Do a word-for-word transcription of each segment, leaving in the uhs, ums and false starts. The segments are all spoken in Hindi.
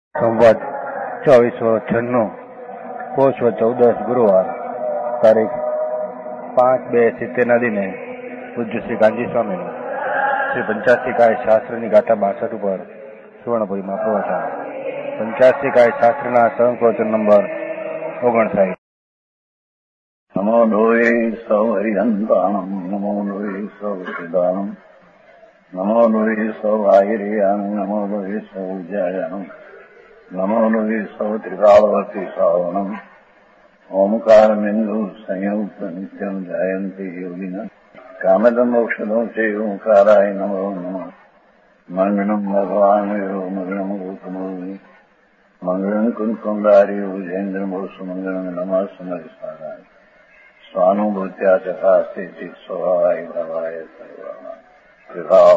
સંવત ચોવીસો છન્નું પોષ ચૌદસ ગુરુવાર તારીખ પાંચ બે સિત્તેરના દિને પૂજ્ય શ્રી ગાંધી સ્વામીનું શ્રી પંચાસી કાય શાસ્ત્રની ગાથા બાસઠ ઉપર સુવર્ણપુરીમાં પ્રવચન. પંચાસી કાય શાસ્ત્રના સંપ્રવચન નંબર ઓગણસાઠ. નમો લોહે સૌ હરિહંતાણમ, નમો લોહે સૌ સિદ્ધાણમ, નમો લોહે સૌ આયર્યાન, નમો લોહે સૌ જયાનમ, નમો લોહે સૌ ત્રિકાળવર્તી શ્રાવણમ, ઓમકાર બિંદુ સંયુક્ત નિત્યમ જાયંતી યોગિના કામદમ ઔષધો છે ઓંકારાય નમો નમઃ. મંગળમ ભગવાન મંગળમ ગોકમોહિ મંગળમ કુંકુંડારી ભુજેન્દ્રમ સુમંગળમ નમઃ સમરિસારાય સ્વાનુભૂત્યા ચકાસ્તે ચિત સ્વભાવાય ભાવાય સર્વા विवाह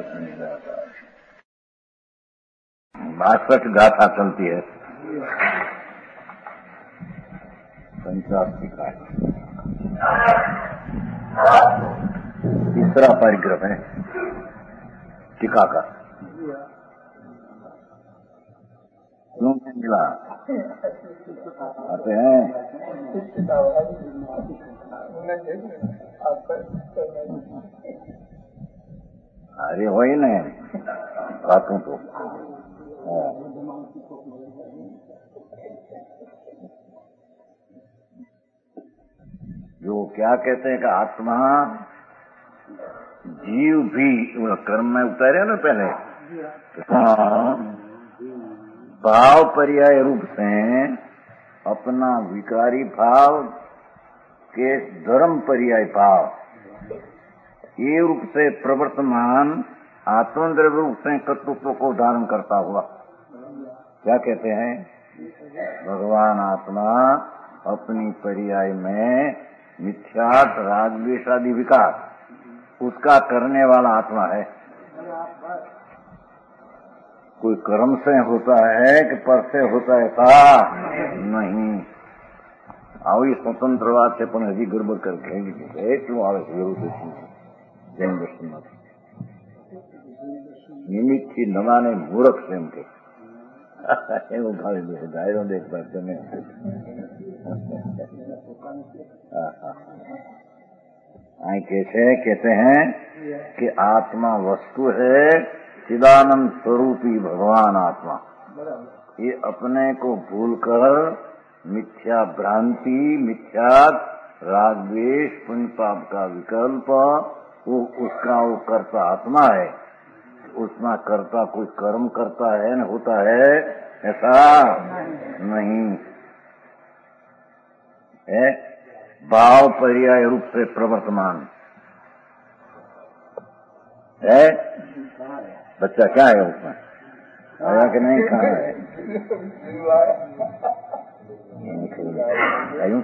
बासठ गाथा चलती है. पंचासी का तीसरा परिग्रह है टीका का. क्यों नहीं मिला आते हैं अरे वही नहीं बातों तो जो क्या कहते हैं कि आत्मा जीव भी कर्म में उतारे ना पहले भाव पर्याय रूप से अपना विकारी भाव के धर्म पर्याय भाव ये रूप से प्रवर्तमान आत्मद्रव्य रूप से कर्तृत्व को धारण करता हुआ क्या कहते हैं भगवान आत्मा अपनी पर्याय में मिथ्यार्थ रागद्वेषादि विकार उसका करने वाला आत्मा है. कोई कर्म से होता है कि पर से होता है था नहीं. આવી સ્વતંત્રવાદ છે પણ હજી ગરબડ કરી એટલું આવે છે એવું દર્શન જૈન દર્શનમાં નિમિત્તથી નવાને મૂર્ખ છે એમ કે એવું ભાવી દે ગાયો દેખતા તમે અહીં કે છે कहते हैं कि आत्मा वस्तु है चिदानंद स्वरूपी भगवान आत्मा. ये अपने को भूलकर मिथ्या भ्रांति मिथ्या राग द्वेष पुण्य पाप का विकल्प वो उसका वो कर्ता आत्मा है. उसमें कर्ता कोई कर्म करता है न होता है ऐसा नहीं है. भाव पर्याय रूप से प्रवर्तमान है. बच्चा क्या है उसमें आया कि नहीं कहा है आयु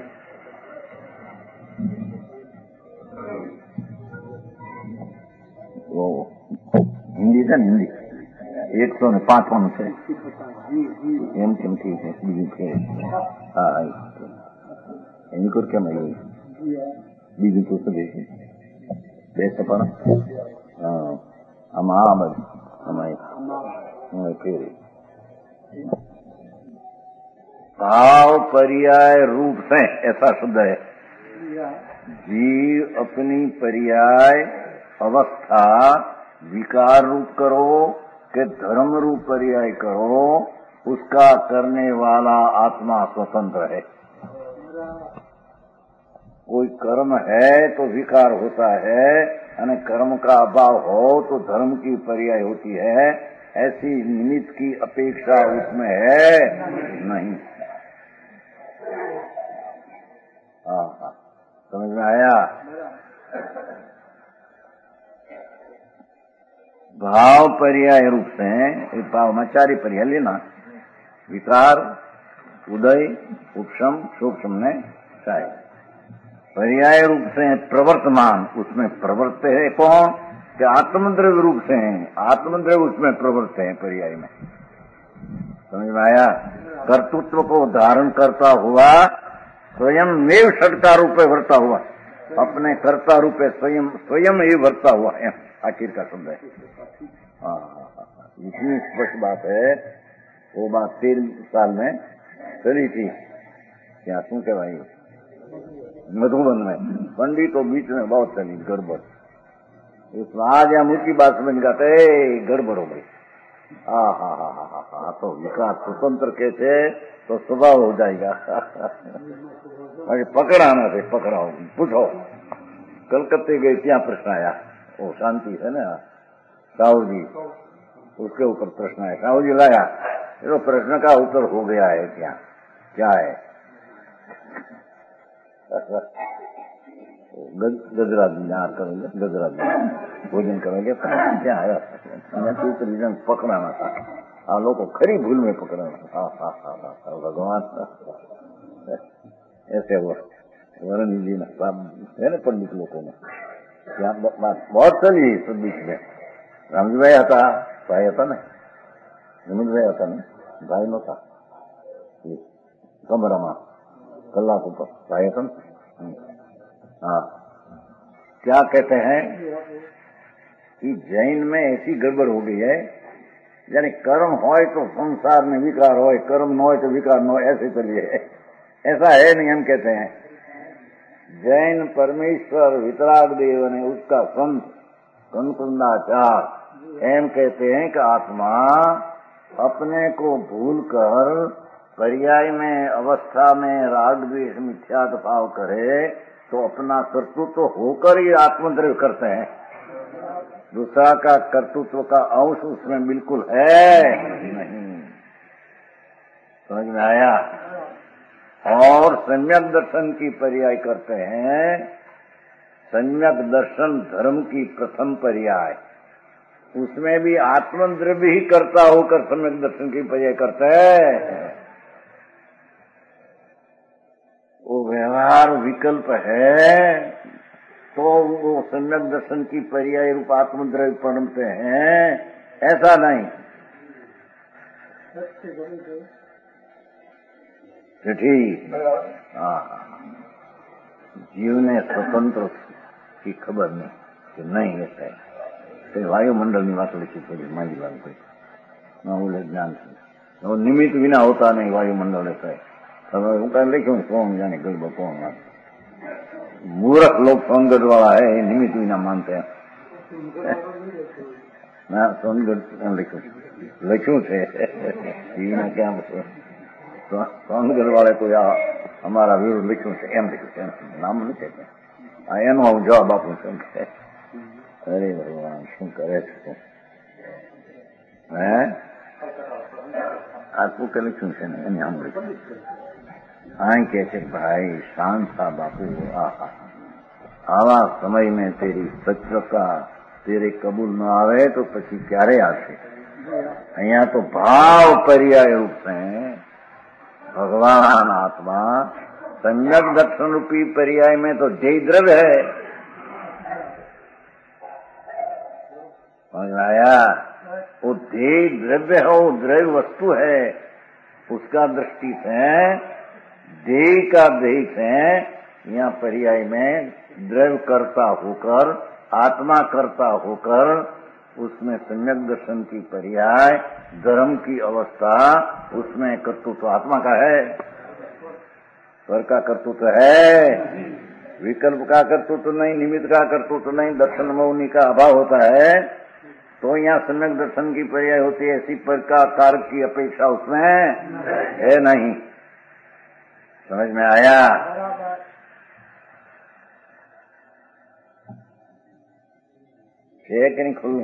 वो हिंदी था हिंदी एक सौ पांच वन से एम केम ठीक है बीजू છે હા એની કોર કેમ આવી બીજું તો સદે છે બે સપના હા આમાં આમાં અમાય હું ફેર भाव पर्याय रूप से ऐसा शब्द है. जीव अपनी पर्याय अवस्था विकार रूप करो कि धर्म रूप पर्याय करो उसका करने वाला आत्मा स्वतंत्र है. कोई कर्म है तो विकार होता है और कर्म का अभाव हो तो धर्म की पर्याय होती है. ऐसी निमित्त की अपेक्षा उसमें है नहीं. हाँ हाँ समझ में आया. भाव पर्याय रूप से भाव में चारी पर्याय लेना विकार उदय उपशम सूक्ष्म ने चाहे पर्याय रूप से प्रवर्तमान उसमें प्रवर्त है कौन कि आत्मद्रव्य रूप से है. आत्मद्रव्य उसमें प्रवर्त है पर्याय में. समझ में आया. कर्तृत्व को धारण करता हुआ स्वयं मेव षटकार रूपे वर्ता हुआ अपने कर्ता रूपे स्वयं स्वयं ही वर्ता हुआ है. आखिर का शब्द है. हाँ इतनी स्पष्ट बात है वो बात तेरह साल में चली थी। क्या शू कहवाय मधुबन में पंडितों बीच में बहुत चली गड़बड़। उसमें आज यहाँ मुझी बात समझ जाते गड़बड़ हो गई। हा हा हा हा हा हा तो विकास स्वतंत्र के थे तो स्वभाव हो जाएगा। अरे पकड़ाना थे पकड़ाओ पूछो। कलकत्ते गए क्या प्रश्न आया? वो शांति है ना साहू जी, उसके ऊपर प्रश्न आया। साहू जी लाया तो प्रश्न का उत्तर हो गया है। क्या क्या है? गजराज यहाँ करेंगे, गजराज भोजन करेंगे। क्या है रीजन पकड़ाना था। आ लोग को खरी भूल में पकड़ाना। हा हा हा हा भगवान ऐसे वो वरुण जी ने है ना पंडित लोगों में क्या बात बहुत चली सब बीच में। रामजी भाई आता भाई आता ना नमित भाई आता ना भाई नो था कमरा कलाक ऊपर भाई आता ना। हाँ क्या कहते हैं कि जैन में ऐसी गड़बड़ हो गई है, यानी कर्म होए तो संसार में विकार होए, कर्म न होए तो विकार न होए, ऐसे चलिए। ऐसा है नहीं। हम कहते हैं जैन परमेश्वर वितराग देव ने उसका संत कंकुंडाचार एम कहते हैं कि आत्मा अपने को भूलकर पर्याय में अवस्था में राग द्वेष मिथ्यात्व भाव करे तो अपना कर्तृत्व तो होकर ही आत्मद्रव्य करते हैं। दूसरा का कर्तृत्व का अंश उसमें बिल्कुल है नहीं। समझ में आया? और सम्यक दर्शन की पर्याय करते हैं। सम्यक दर्शन धर्म की प्रथम पर्याय, उसमें भी आत्मद्रव्य ही करता होकर सम्यक दर्शन की पर्याय करते हैं। वो व्यवहार विकल्प है तो वो सम्यक दर्शन की पर्याय रूप आत्मद्रव्य बनते हैं, ऐसा नहीं। ठीक हाँ जीव ने स्वतंत्र की खबर नहीं कि नहीं ऐसा है। तो वायुमंडल ની વાત लिखी थी माली बात कोई ना बोले ज्ञान से वो निमित्त बिना होता नहीं वायुमंडल ऐसा है। उनका लिखो सोम जाने गलबो कौन मूर्ख लोग सोनगढ़ वाला है निमित्त बिना मानते हैं ना। सोनगढ़ लिखो लिखू थे क्या सोनगढ़ वाले को या हमारा विरोध लिखू थे एम लिखू नाम लिखे थे एनो હું જવાબ આપું છું। અરે ભગવાન શું કરે છે? હે આ શું કે લખ્યું છે ને એને આમ લખ્યું આ કે છે ભાઈ શાંત થા બાપુ। આહા આવા સમય में तेरी सच्चता तेरे कबूल न आवे तो પછી ક્યારે આવશે? અહીંયા તો ભાવ पर्याय रूप से भगवान आत्मा सम्यक दर्शन रूपी पर्याय में तो जय द्रव्य है। आया वो ध्येय द्रव्य है, वो द्रव्य वस्तु है। उसका दृष्टि से ध्येय का ध्येय से यहाँ पर्याय में द्रव्य करता होकर आत्मा करता होकर उसमें सम्यक दर्शन की पर्याय धर्म की अवस्था उसमें कर्तृत्व आत्मा का है। स्वर का कर्तृत्व है, विकल्प का कर्तृत्व नहीं, निमित्त का कर्तृत्व नहीं, दर्शन मौनी का अभाव होता है। तो यहाँ सम्यक दर्शन की पर्याय होती है। ऐसी प्रकार कारक की अपेक्षा उसमें है नहीं। समझ में आया? है कि नहीं खुलू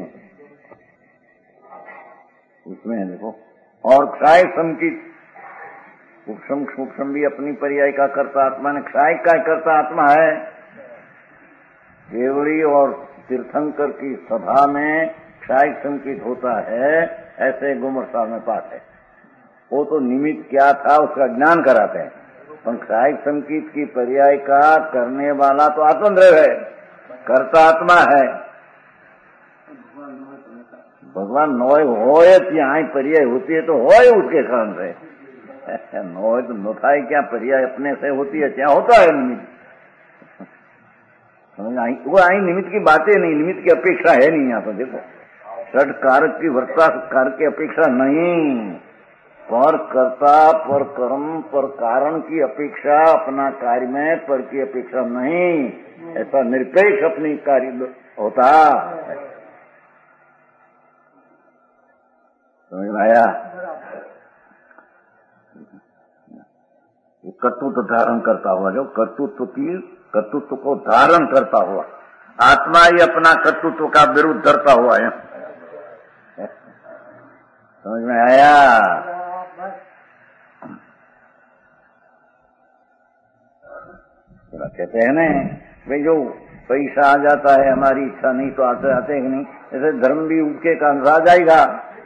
उसमें देखो। और क्षय संकित सूक्ष्म सूक्ष्म भी अपनी पर्याय का कर्ता आत्मा ने क्षय का कर्ता आत्मा है। केवड़ी और तीर्थंकर की सभा में क्षय संकित होता है, ऐसे गुमरसा में पाठ है। वो तो निमित्त क्या था उसका ज्ञान कराते हैं, पर क्षय संकित की पर्याय का करने वाला तो आत्मद्रव्य है, कर्ता आत्मा है। भगवान नोय होए ત્યાં पर्याय होती है तो होए उसके कारण से नोय तो नोता है क्या पर्याय अपने से होती है क्या होता है निमित्त। वो आई निमित्त की बातें नहीं, निमित्त की अपेक्षा है नहीं। यहाँ पर देखो षड कारक की वर्ता कारक की अपेक्षा नहीं। पर कर्ता, पर कर्म, पर कारण की अपेक्षा अपना कार्य में, पर की अपेक्षा नहीं, ऐसा निरपेक्ष अपनी कार्य होता। समझ में आया? कर्तृत्व धारण करता हुआ, जो कर्तृत्व की कर्तृत्व को धारण करता हुआ आत्मा ही अपना कर्तृत्व का विरुद्ध धरता हुआ है। समझ में आया? कहते हैं ना भाई, जो पैसा आ जाता है हमारी इच्छा नहीं तो आते आते ही नहीं, ऐसे धर्म भी उसके कारण आ जाएगा।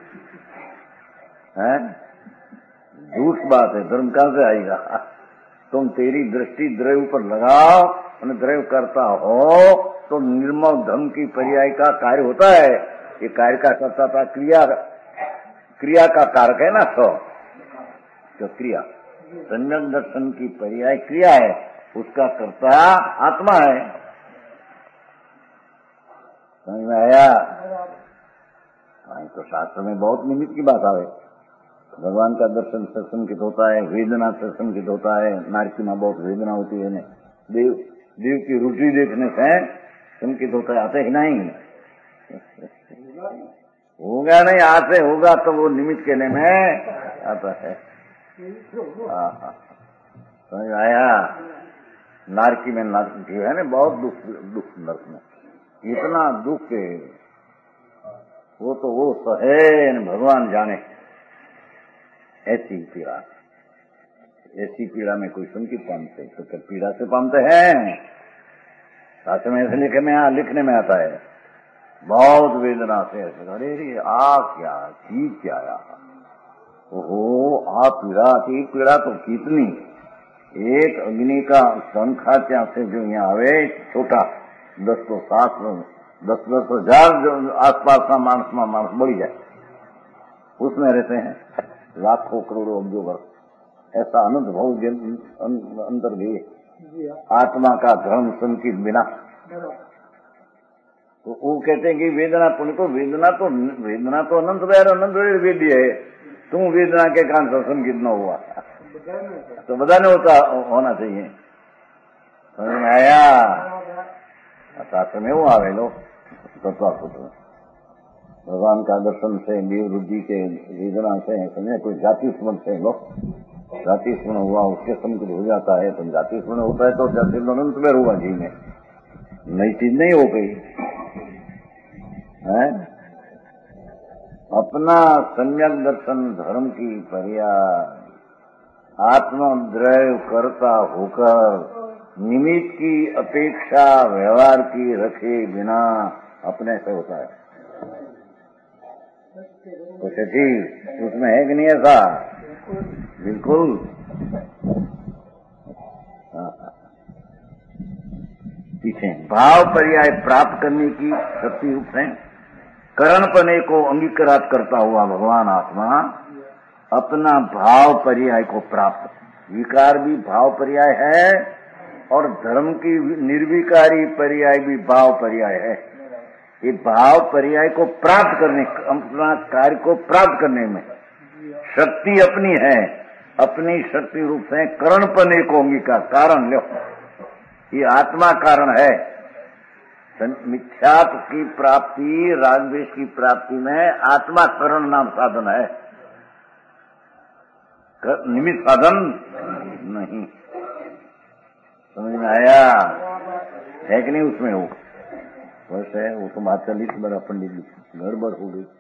है झूठ बात है, धर्म कहां से आएगा? तुम तेरी दृष्टि द्रव्य पर लगाओ और द्रव्य करता हो तो निर्मल धर्म की पर्याय का कार्य होता है। ये कार्य का करता था क्रिया, क्रिया का कारक है ना। तो जो क्रिया सम्यक दर्शन की पर्याय क्रिया है, उसका कर्ता आत्मा है। समझ में आया? तो शास्त्र में बहुत निमित्त की बात आवे। भगवान का दर्शन से संकित होता है, वेदना से संकित होता है। नारकी में बहुत वेदना होती है, देव देव की रुचि देखने से संकित होता है। आते ही नहीं होगा, नहीं आते होगा तो वो निमित्त के लिए में आता है। समझ आया? नारकी में नारकी है ना, बहुत दुख दुख नरक में, इतना दुख है वो तो वो सहे भगवान जाने। ऐसी पीड़ा, ऐसी पीड़ा में कोई संकित पामते तो क्या पीड़ा से पामते हैं? शास्त्र में ऐसे लिखे में लिखने में आता है, बहुत वेदना से ऐसे, अरे आ क्या चीज क्या आया, ओहो आ पीड़ा थी। पीड़ा तो कितनी, एक अग्नि का पंखा क्या से जो यहाँ आवे छोटा, दस तो सात दस दस हजार जो आसपास का मानस में मानस बढ़ी जाए, उसमें रहते हैं लाखों करोड़ों अब्जों वर्ष। ऐसा अनंत भाव अंदर गए आत्मा का धर्म संकित बिना। तो वो कहते हैं कि वेदना पुण्य को, वेदना तो वेदना तो अनंत वैर अनंत वैर वेदी है। तुम वेदना के कारण से संकित न हुआ तो बधाने होता होना चाहिए। समझ में आया? शास्त्र में वो आवे लो तत्वापुत्र भगवान का दर्शन से, देव रुद्धि के वेदना से, समझे कोई जाति स्मरण से लो, जाति स्मरण हुआ उसके संकित हो जाता है। तो जाति स्मरण होता है तो जाति अनंत में होगा जी में, नई चीज नहीं हो गई है। अपना सम्यक दर्शन धर्म की पर्याय आत्मद्रव्य करता होकर निमित्त की अपेक्षा व्यवहार की रखे बिना अपने से होता है। तो चीज उसमें है कि नहीं ऐसा? बिल्कुल। पीछे भाव पर्याय प्राप्त करने की शक्ति रूप है। करणपने को अंगीकार करता हुआ भगवान आत्मा अपना भाव पर्याय को प्राप्त, विकार भी भाव पर्याय है और धर्म की निर्विकारी पर्याय भी भाव पर्याय है। ये भाव पर्याय को प्राप्त करने, अपना कार्य को प्राप्त करने में शक्ति अपनी है। अपनी शक्ति रूप से करणपने को अंगीकार, कारण लो, ये आत्मा कारण है। मिथ्यात्व की प्राप्ति, रागद्वेष की प्राप्ति में आत्मा करण नाम साधन है, निमित्त साधन नहीं। समझ में आया है कि नहीं? उसमें वो बस है, वो तो बात चली बड़ा पंडित जी गड़बड़ हो गई।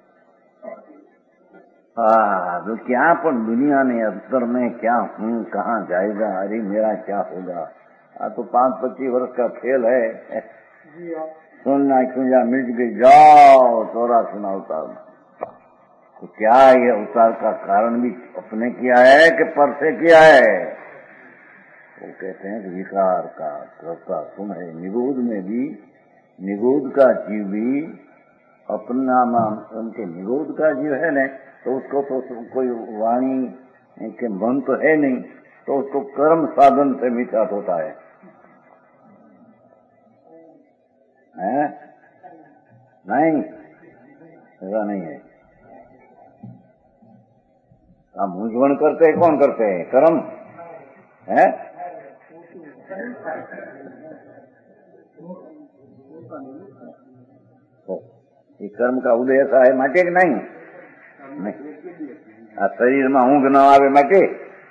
हाँ तो क्या पर दुनिया ने अंतर में क्या हूँ, कहाँ जाएगा, अरे मेरा क्या होगा। आ तो पांच पच्चीस वर्ष का खेल है। सुनना खुंजा मिट गई, जाओ चौरा सुना उतार। तो क्या ये अवतार का कारण भी अपने किया है कि पर से किया है? वो कहते हैं कि विकार का कर्ता तुम है। निगूढ़ में भी, निगूढ़ का जीव भी अपना नाम, उनके निगूढ़ का जीव है न, तो उसको तो कोई वाणी के मन तो है नहीं, तो उसको कर्म साधन से मिथ्यात्व होता है, है? नहीं, ऐसा नहीं है। આ મૂંઝવણ કરતે કોણ કરते हैं? कर्म है। એ કર્મ કા ઉદય થાય માટે કે નહીં? આ શરીરમાં ઊંઘ ન આવે માટે?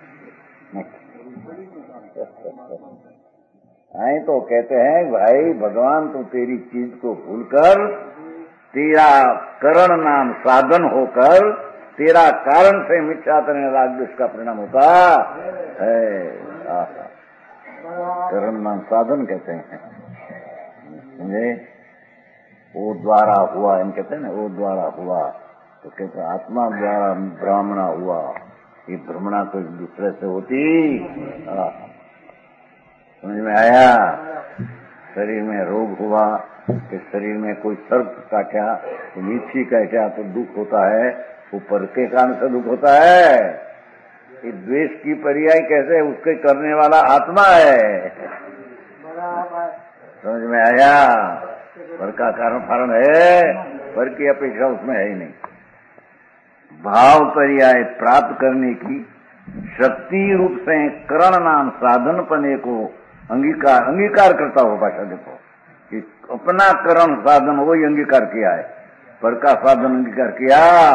नहीं तो कहते हैं भाई भगवान तो तेरी चीज को भूलकर तेरा करण नाम साधन होकर तेरा कारण से मिथ्या करने राग द्वेष का परिणाम होता है। करण नाम साधन कहते हैं, समझे? वो द्वारा हुआ, इन कहते हैं ना, वो द्वारा हुआ, तो कहते हैं आत्मा द्वारा ब्राह्मणा हुआ। ये भ्रमणा तो एक दूसरे से होती। समझ में आया? शरीर में रोग हुआ कि शरीर में कोई सर्प काटा, तो मीठी काटा तो दुख होता है, वो पर के कारण से दुख होता है। ये द्वेष की पर्याय कैसे? उसके करने वाला आत्मा है। समझ में आया? पर का कारण फारण है, पर की अपेक्षा उसमें है ही नहीं। भाव पर्याय प्राप्त करने की शक्ति रूप से करण नाम साधन पने को अंगीकार अंगीकार करता हो। भाषा देखो कि अपना करण साधन वही अंगीकार किया है, पर का साधन अंगीकार किया।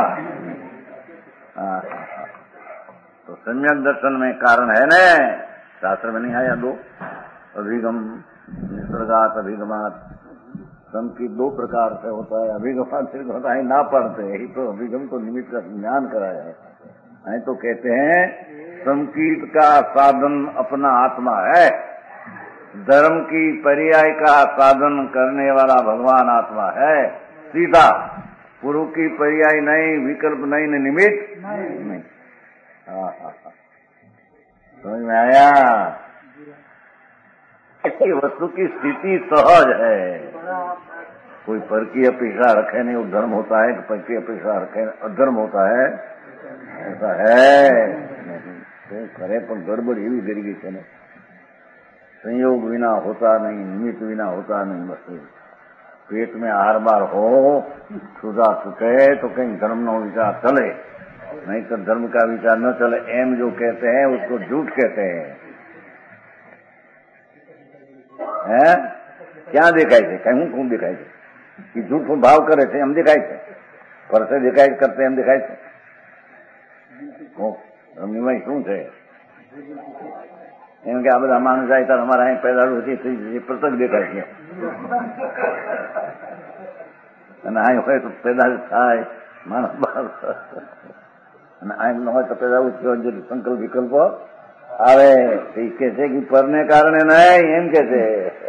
आ, तो सम्यक दर्शन में कारण है न, शास्त्र में नहीं आया दो अभिगम निसर्गात अभिगमात। सम की दो प्रकार से होता है। अभिगमात सिर्फ होता है ना पढ़ते ही तो अभिगम तो निमित्त का ज्ञान कराया है। तो कहते हैं संकीर्त का साधन अपना आत्मा है, धर्म की पर्याय का साधन करने वाला भगवान आत्मा है। सीधा पुरुष की पर्याय नहीं, विकल्प नहीं, न निमित्त नहीं। हाँ हाँ हाँ, समझ में आया? ऐसी वस्तु की स्थिति सहज है। कोई पर की अपेक्षा रखे नहीं, वो धर्म होता है। पर की अपेक्षा रखे अधर्म होता है, ऐसा है नहीं। तो करे पर गड़बड़ एवी करी गई है। संयोग विना होता नहीं, निमित्त विना होता नहीं। बस पेट में आहार बार हो, सुधा सुखे तो कहीं धर्म न विचार चले, नहीं तो धर्म का विचार न चले। एम जो कहते हैं उसको झूठ कहते हैं। है? क्या देखाय છે? કયું કોણ દેખાય છે? कि झूठो भाव करे છે એમ દેખાય છે? પરસે દેખાય કરતે એમ દેખાય છે? એમની શું છે? એમ કે આ બધા માણસ જાય ત્યારે અમારા અહીં પેદાડું હતી પ્રત્યક્ષ દેખાય છે, અને અહીં હોય તો પેદાડ થાય માણસ બહાર, અને અહીં ન હોય તો પેદાડું સંકલ્પ વિકલ્પો આવે। એ કે છે કે પરને કારણે નહીં, એમ કે છે।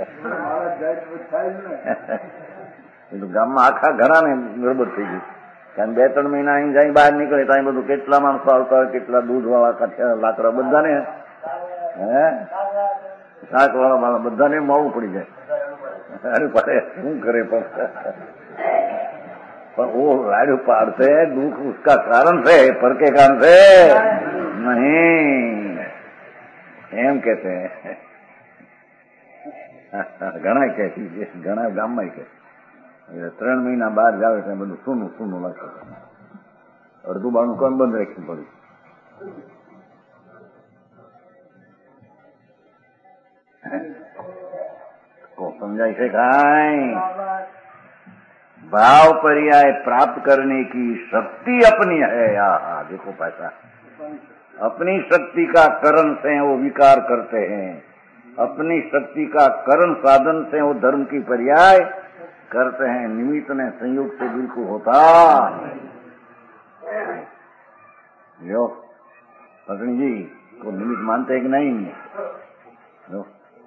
ગામમાં આખા ઘરાને ગરબડ થઈ ગઈ, કારણ બે ત્રણ મહિના અહીં જાય બહાર નીકળે તો અહીં બધું કેટલા માણસો આવતા હોય, કેટલા દૂધ વાળા કાઠિયા લાકડા બધાને, હે શાક વાળા વાળા બધાને મોડું પડી જાય। અરે પડે શું કરે? પણ वो राडू पाड़ते दुख उसका कारण से, पर के कारण से नहीं, एम कहते हैं। घना कहती घना गाम में कहती त्रण महीना बाहर जावे तो બધું સૂનું સૂનું લાગે, અડધું બાણું કોણ બંધ રાખવું પડે। को समझाई से खाई भाव पर्याय प्राप्त करने की शक्ति अपनी है। हाँ देखो पैसा अपनी शक्ति का करण से वो विकार करते हैं, अपनी शक्ति का करण साधन से वो धर्म की पर्याय करते हैं। निमित्त ने संयोग से बिल्कुल होता जो पत्नी जी को निमित्त मानते हैं कि नहीं? जो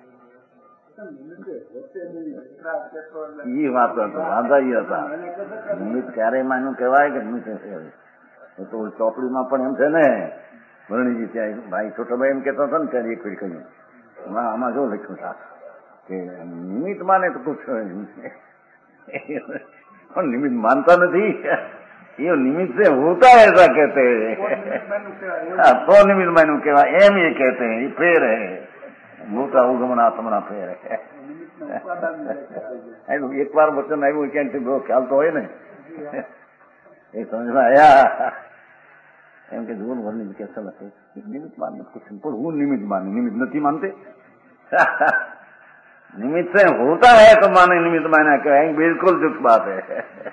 ये बात करता वादा ही હતા। નિમિત્ત ક્યારે માન્યું કહેવાય કે નિમિત્ત તો ચોપડીમાં પણ એમ છે ને, વર્ણીજી ત્યાં ભાઈ છોટાભાઈ એમ કહેતા હતા ને ત્યારે એક ફેર કહ્યું આમાં જો લખ્યું था કે નિમિત્ત માને તો कुछ પણ નિમિત્ત માનતા નથી, ये निमित्त से होता है ऐसा कहते हैं। तो निमित्त मान्યું કહેવાય એમ ये कहते हैं। ये फेर है મોટા ઉગમણાત્મના ફેર है। एक बार वचन આવ્યું ક્યાંક ખ્યાલ તો હોય ને, એ સમજમાં આયા। એમ કે જોર ભર નિમિત્ત કેસા લખે નિમિત્ત માનને कुछ पर हूँ निमित्त माने निमित्त नहीं मानते निमित्त से होता है तो माने निमित्त माना कहेंगे बिल्कुल जुट बात है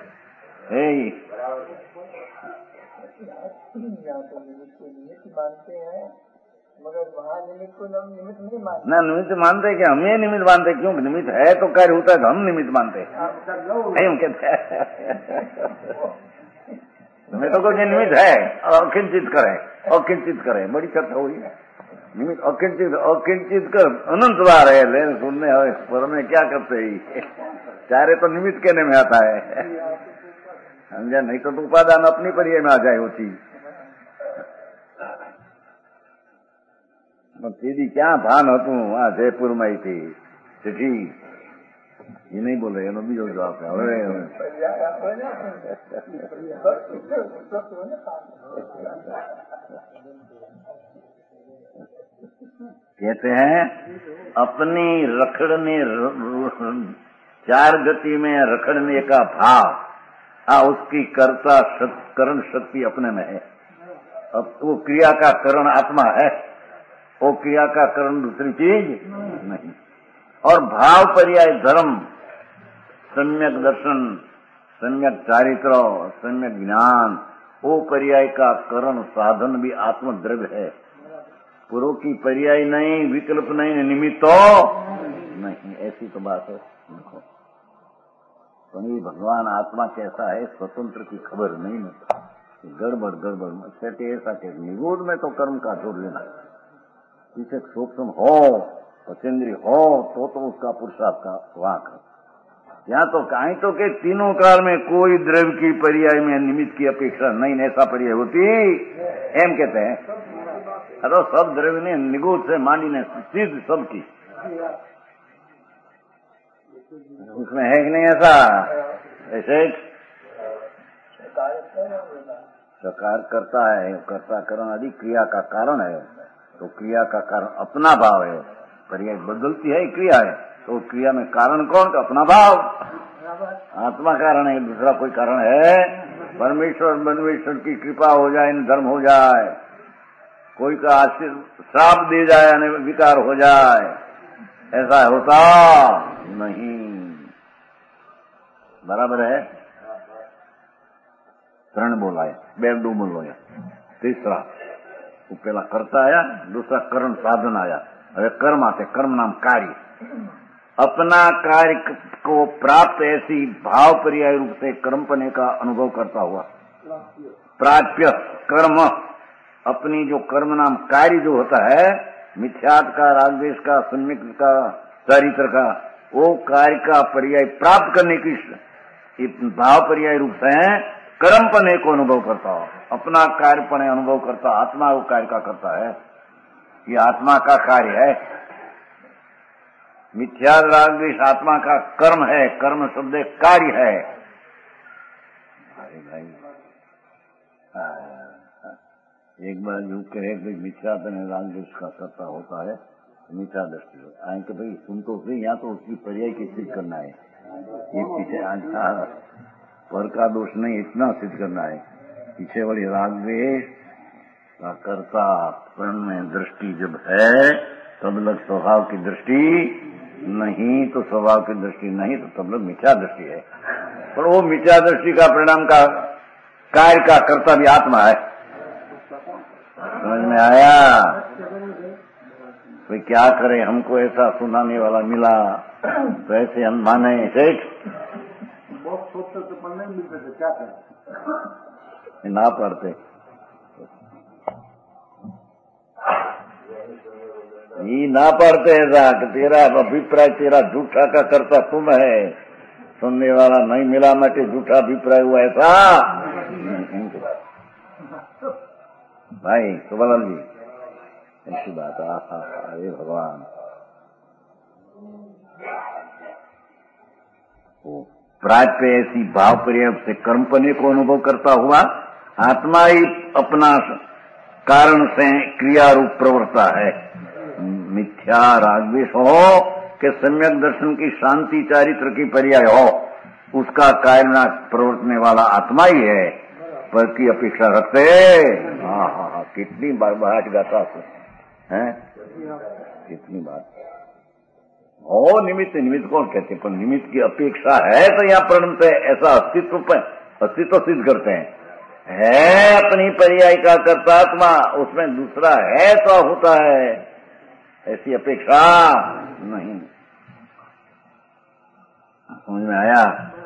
मानते हैं मगर वहाँ निमित्त को हम निमित्त नहीं मानते ना निमित्त मानते क्या हम ये निमित्त मानते क्यों निमित्त है तो कार्य होता है तो हम निमित्त मानते हम कहते हैं निमित्त को जो निमित्त है अकिंचित करे अकिंचित करे बड़ी चर्चा हुई निमित्त अकिंचित अकिंचित कर अनंत बार है ले सुनने पर में क्या करते ही चारे तो निमित्त कहने में आता है समझा नहीं तो उपादान अपनी परिचय में आ जाए वो चीज सीधी क्या भान હતું આ જયપુર માં थी चिट्ठी ये नहीं बोले એનો બીજો જવાબ है હવે कहते हैं अपनी रखड़ने चार गति में रखड़ने का भाव हाँ उसकी कर्ता करण शक्ति अपने में है अब वो क्रिया का करण आत्मा है वो क्रिया का करण दूसरी चीज नहीं और भाव पर्याय धर्म सम्यक दर्शन सम्यक चारित्र सम्यक ज्ञान वो पर्याय का करण साधन भी आत्मद्रव्य है पूर्व की पर्याय नहीं विकल्प नहीं निमित्तो नहीं ऐसी तो बात है देखो तो ये भगवान आत्मा कैसा है स्वतंत्र की खबर नहीं मिलता गड़बड़ गड़बड़ सेटे ऐसा के निरोध में तो कर्म का जोड़ लेना इसे सूक्ष्म हो पचेंद्री हो तो तो उसका पुरुषार्थ का वाक है यहाँ तो कहीं तो के तीनों काल में कोई द्रव्य की पर्याय में निमित्त की अपेक्षा नहीं ऐसा पर्याय होती एम कहते हैं अरे सब द्रव्य ने निगोद से मांडी ने सिद्ध सबकी उसमें है कि नहीं ऐसा ऐसे सकार करता है कर्ता करण आदि क्रिया का कारण है तो क्रिया का कारण अपना भाव है पर्याय बदलती है क्रिया है तो क्रिया में कारण कौन का अपना भाव आत्मा कारण है दूसरा कोई कारण है परमेश्वर परमेश्वर की कृपा हो जाए धर्म हो जाए कोई का आशीर्वाद श्राप दे जाए विकार हो जाए ऐसा होता नहीं बराबर है त्रण बोला है बेडू बोलो है तीसरा वो पहला करता आया दूसरा करण साधन आया अरे कर्म आते कर्म नाम कार्य अपना कार्य को प्राप्त ऐसी भाव पर्याय रूप से कर्मपने का अनुभव करता हुआ प्राप्य कर्म अपनी जो कर्म नाम कार्य जो होता है मिथ्यात्व का रागद्वेष का सम्यक का चरित्र का वो कार्य का पर्याय प्राप्त करने की भाव पर्याय रूप से कर्मपने को अनुभव करता हो अपना कार्यपने अनुभव करता आत्मा को कार्य का करता है ये आत्मा का कार्य है मिथ्या रागद्वेष आत्मा का कर्म है कर्म शब्द कार्य है अरे भाई एक बार यूं कहे भाई मिथ्या रागद्वेष का करता होता है मिथ्या दृष्टि आए कि भाई सुन तो सही यहाँ तो उसकी पर्याय की सिद्ध करना है ये पीछे आज का पर का दोष नहीं इतना सिद्ध करना है पीछे वाली रागद्वेष का कर्ता प्रण में दृष्टि जब है तब लग स्वभाव की दृष्टि नहीं तो स्वभाव की दृष्टि नहीं तो तब लग मिथ्या दृष्टि है पर वो मिथ्या दृष्टि का परिणाम का कार्य का कर्ता भी आत्मा है समझ में आया कोई क्या करे हमको ऐसा सुनाने वाला मिला तो ऐसे हम माने सेठ बहुत सोचते तो पढ़ने मिलते थे क्या करें ना पढ़ते ये ना पढ़ते ऐसा कि तेरा अभिप्राय तेरा झूठा का करता तुम है सुनने वाला नहीं मिला मटे झूठा अभिप्राय हुआ ऐसा भाई सुबलाल जी ऐसी बात अरे भगवान प्राप्य ऐसी भाव पर्याय से कर्मपने को अनुभव करता हुआ आत्मा ही अपना कारण से क्रिया रूप प्रवृत्ता है मिथ्या रागद्वेष हो के सम्यक दर्शन की शांति चारित्र की पर्याय हो उसका कारण प्रवर्तने वाला आत्मा ही है पर की अपेक्षा रखते हाँ कितनी बार बाहर गाता है, कितनी बार। हो निमित्त, निमित्त कौन कहते हैं, पर निमित्त की अपेक्षा है तो यहाँ प्रणत है, ऐसा अस्तित्व पर अस्तित्व सिद्ध करते हैं। है अपनी पर्याय का कर्तात्मा, उसमें दूसरा है तो होता है, ऐसी अपेक्षा नहीं। समझ में आया?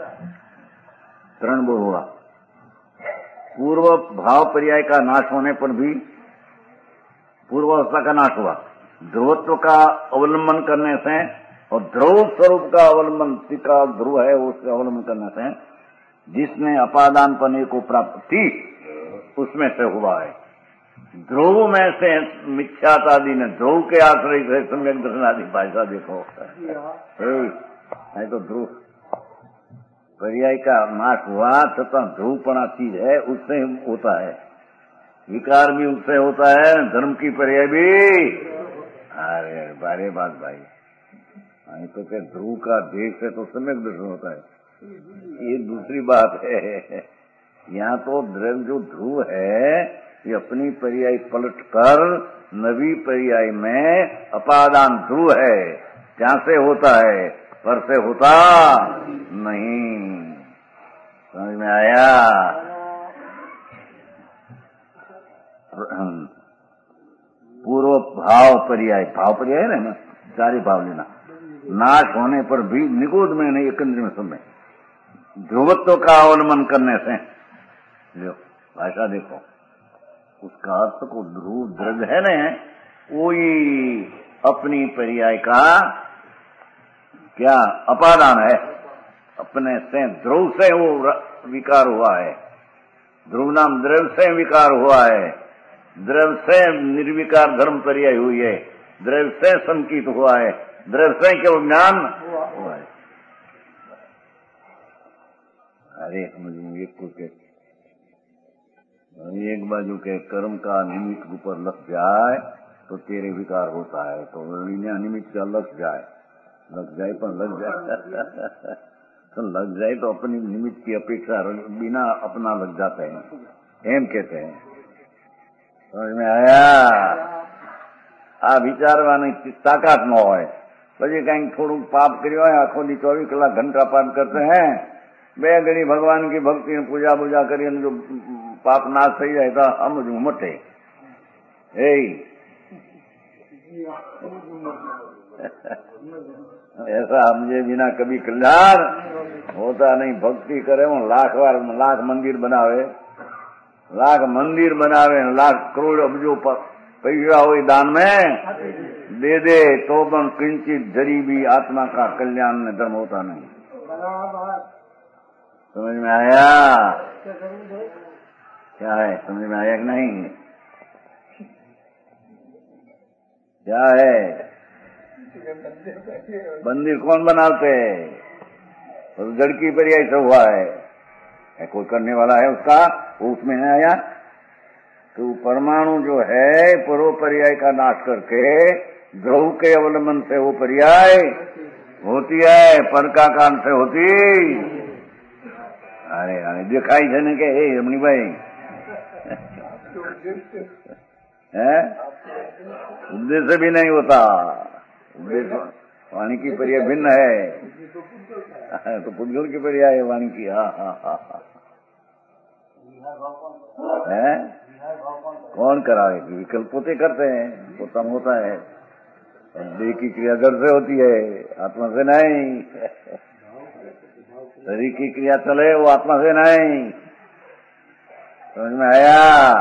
त्रण हुआ। पूर्व भाव पर्याय का नाश होने पर भी पूर्वावस्था का नाश हुआ। ध्रुवत्व का अवलंबन करने से और ध्रुव स्वरूप का अवलंबन का ध्रुव है उसका अवलंबन करने से जिसने अपादान पने को प्राप्त थी उसमें से हुआ है। ध्रुव में से मिथ्यातादि ने ध्रुव के आश्रय से सम्यक दर्शन आदि भाषा देखो है तो ध्रुव पर्याय का नाश हुआ तथा ध्रुवपणा चीज है, उससे होता है। विकार भी उससे होता है, धर्म की पर्याय भी। अरे बारे बात भाई, नहीं तो क्या ध्रुव का देश से तो सम्यक दर्शन होता है, ये दूसरी बात है। यहाँ तो द्रव्य जो ध्रुव है ये अपनी पर्याय पलट कर नवी पर्याय में अपादान ध्रुव है, क्या से होता है, पर से होता नहीं। समझ में आया? पूर्व भाव पर्याय, भाव पर्याय है ना, सारे भाव लेना, नाश होने पर भी निगोद में नहीं एकंद्र में समय ध्रुवत्व का अवलंबन करने से, लो भाषा देखो, उसका अर्थ को ध्रुव द्रव्य है न, वही अपनी पर्याय का क्या अपादान है, अपने से ध्रुव से वो विकार हुआ है। ध्रुव नाम द्रव्य से विकार हुआ है, द्रव्य से निर्विकार धर्म पर्याय हुई है, द्रव्य से संकित हुआ है, द्रव्य से केवल ज्ञान हुआ है। अरे मुझे एक को एक बाजू के कर्म का निमित्त ऊपर लग जाए तो तेरे विकार होता है, तो निमित्त का लग जाए लग जाए पर लग जाए तो लग जाए तो अपनी निमित्त की अपेक्षा बिना अपना लग जाते हैं, एम कहते हैं। समझ में आया? आ विचारवानी ताकत न हो, પછી કઈક થોડું પાપ કર્યું હોય, આખો દી ચોવીસ કલાક ઘંટા પાઠ કરते हैं, બે ઘડી ભગવાન की भक्ति में पूजा पूजा करिए, जो पाप नाश થઈ જાય તો સમજવું મટે। એ ऐसा समझे बिना कभी कल्याण होता नहीं। भक्ति करे वो लाख बार लाख मंदिर बनावे, लाख मंदिर बनावे, लाख करोड़ अबजो पैसा हो दान में दे दे तो पण किंचित जरी भी आत्मा का कल्याण में धर्म होता नहीं। समझ में आया? क्या है, समझ में आया कि नहीं? क्या है? मंदिर कौन बनाते? जड़ की पर्याय से हुआ है, कोई करने वाला है उसका, उसमें है आया। तो परमाणु जो है पूर्व पर्याय का नाश करके ध्रुव के अवलंबन से वो पर्याय होती है, पर का कान से होती। अरे अरे दिखाई देने के हे रमणी भाई है, उद्देश्य भी नहीं होता, उद्देश्य वाणी की पर्याय भिन्न है, तो पुद्गल की पर्याय है वाणी की। हाँ हाँ हाँ हाँ है, कौन करावे? विकल्प पोते करते हैं, पोता होता है, देह की क्रिया जड़ से होती है, आत्मा से नहीं। शरीर की क्रिया चले वो आत्मा से नहीं। समझ में आया?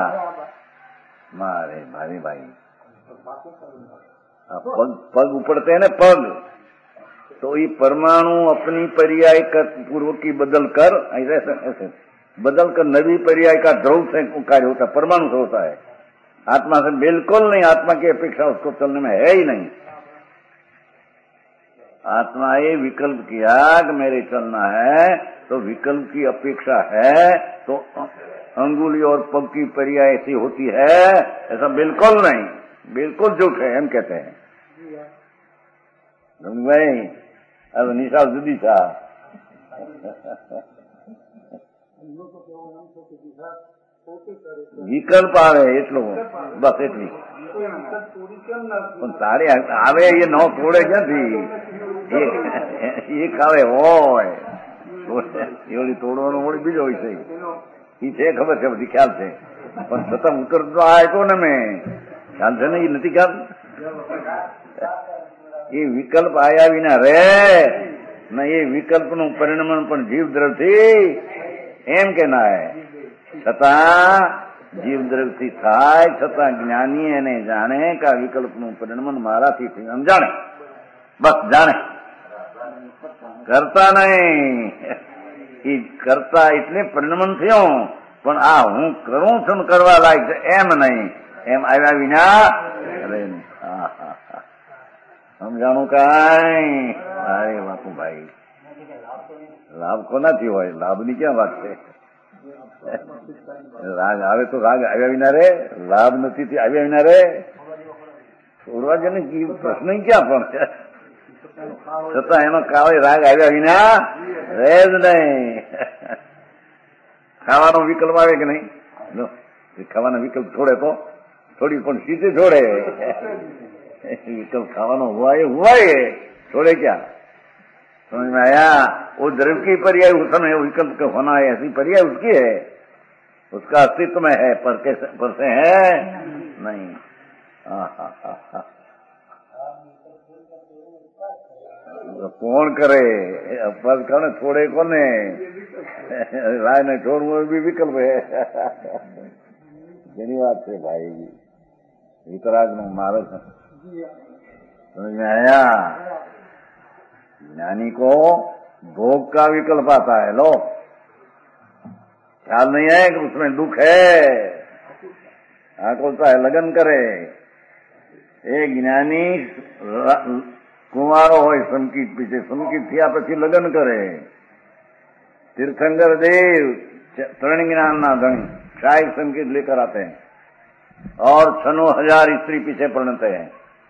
मारे भारी भाई पग पग उपड़ते हैं ना पग, तो ये परमाणु अपनी पर्याय कर पूर्व की बदल कर ऐसे ऐसे बदल कर नवी पर्याय का ध्रुव से कार्य होता है, परमाणु से होता है, आत्मा से बिल्कुल नहीं। आत्मा की अपेक्षा उसको चलने में है ही नहीं। आत्मा ये विकल्प किया कि मेरे चलना है, तो विकल्प की अपेक्षा है, तो अंगुली और पग की पर्याय ऐसी होती है, ऐसा बिल्कुल नहीं, बिल्कुल झूठ है, हम कहते हैं भाई। अब निशा जुदी था વિકલ્પ આવે એટલું બસ એટલી પણ તારે આવે એ ન તોડે ક્યાંથી એક આવે હોય એવડી તોડવાનો વળી બીજો હોય છે એ છે ખબર છે બધી ખ્યાલ છે પણ છતાં ઉતરતો આવ્યો ને મેં ખ્યાલ છે ને એ નથી ખ્યાલ એ વિકલ્પ આયા વિના રે ને એ વિકલ્પનું પરિણમન પણ જીવ દ્રવથી એમ કે ના છતાં જીવ દ્રવથી થાય છતાં જ્ઞાની એને જાણે કે આ વિકલ્પનું પરિણમન મારાથી થયું જાણે બસ જાણે કરતા નહીં એ કરતા એટલે પરિણમન થયું પણ આ હું કરું છું કરવા લાયક છે એમ નહીં એમ આવ્યા વિના અરે હા હા હા સમજાણું કઈ અરે બાપુ ભાઈ લાભ કોનાથી હોય લાભની ક્યાં વાત છે રાગ આવે તો રાગ આવ્યા વિના રે લાભ નથી આવ્યા વિના રે છોડવા છે ને પ્રશ્ન ક્યાં પણ છતાં એનો કાળે રાગ આવ્યા વિના રે જ નહીં ખાવાનો વિકલ્પ આવે કે નહીં ખાવાનો વિકલ્પ છોડે તો થોડી પણ સીધે છોડે विकल्प खावाना हुआ है हुआ है छोड़े क्या समझ में आया वो द्रव्य की पर्याय उस समय विकल्प का होना है ऐसी पर्याय उसकी है उसका अस्तित्व में है पर कैसे पर से है नहीं कौन करे पर कौन छोड़े कोने राय ने छोड़વું भी विकल्प है ઘણી વાત છે ભાઈ વિતરાગ નું મારે समझ में आया ज्ञानी को भोग का विकल्प आता है लो ख्याल नहीं है कि उसमें दुख है आकोलता है लगन करे ए ज्ञानी कुंवारो हो संकीट पीछे संकीट थिया पछी लगन करे तीर्थंकर देव तरण ज्ञान ना धनी शाही संकीट लेकर आते हैं और छनो हजार स्त्री पीछे परिणते हैं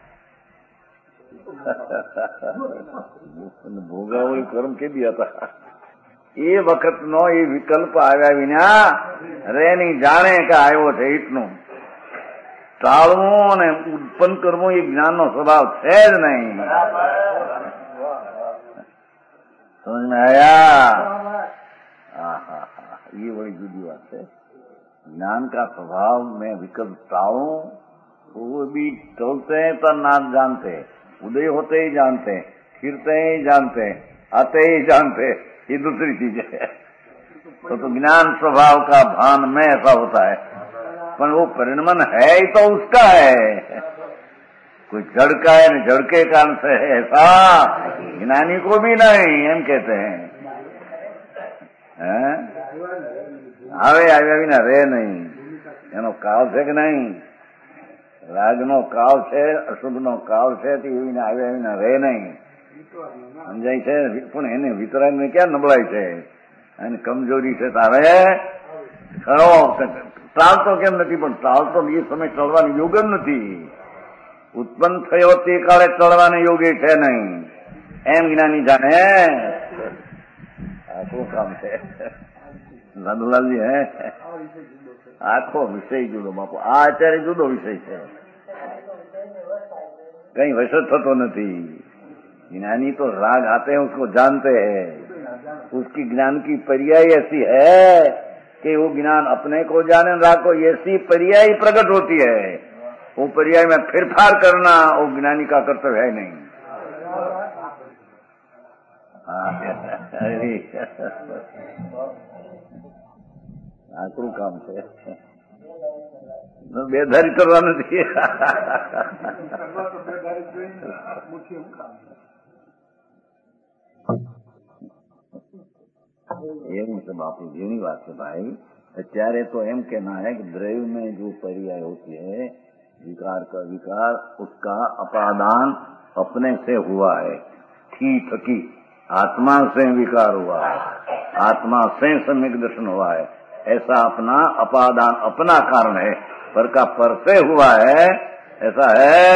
ભોગાવળી કર્મ કે દી હતા એ વખતનો એ વિકલ્પ આવ્યા વિના રે નહીં જાણે કે આવ્યો છે એટલું ટાળવું અને ઉત્પન્ન કરવું એ જ્ઞાનનો સ્વભાવ છે જ નહીં સમજ में आया ये बड़ी जुदी बात है ज्ञान का स्वभाव में विकल्प टाळूं वो भी टलते हैं तो ना जानते उदय होते ही जानते हैं फिरते ही जानते हैं आते ही जानते हैं ये दूसरी चीज है तो, तो ज्ञान स्वभाव का भान में ऐसा होता है पर वो परिणमन है ही तो उसका है कोई जड़ का है जड़ के कारण से है ऐसा ज्ञानी को भी नहीं एम कहते हैं આવે આવ્યા વિના રે નહીં એનો કાળ છે કે નહીં રાગનો કાળ છે અશુભનો કાળ છે તે વિના આવ્યા વિના રે નહીં સમજાય છે પણ એને વિતરાગને ક્યાં નબળાઈ છે અને કમજોરી છે તારે ખરો ટાળતો કેમ નથી પણ ટાળતો એ સમય ટળવાનો યોગ જ નથી ઉત્પન્ન થયો તે કાળે ટળવાને યોગ્ય છે નહીં એમ જ્ઞાની જાણે આખું કામ છે લાદુલાલજી હે આખો વિષય જુદો બાપુ આ અત્યારે જુદો વિષય છે कहीं वैसे तो नहीं ज्ञानी तो राग आते हैं उसको जानते हैं उसकी ज्ञान की पर्याय ऐसी है कि वो ज्ञान अपने को जाने राग को ऐसी पर्याय प्रकट होती है वो पर्याय में फिरफार करना वो ज्ञानी का कर्तव्य है नहीं આકરું કામ છે બેધારી કરવા નથી એવું છે બાપू જેની વાત છે ભાई અત્યારે तो एम कहना है कि द्रव्य में जो पर्याय होती है विकार का विकार उसका अपादान अपने से हुआ है थी थकी आत्मा से विकार हुआ है आत्मा से सम्यक दर्शन हुआ है ऐसा अपना अपादान अपना कारण है पर का पर से हुआ है ऐसा है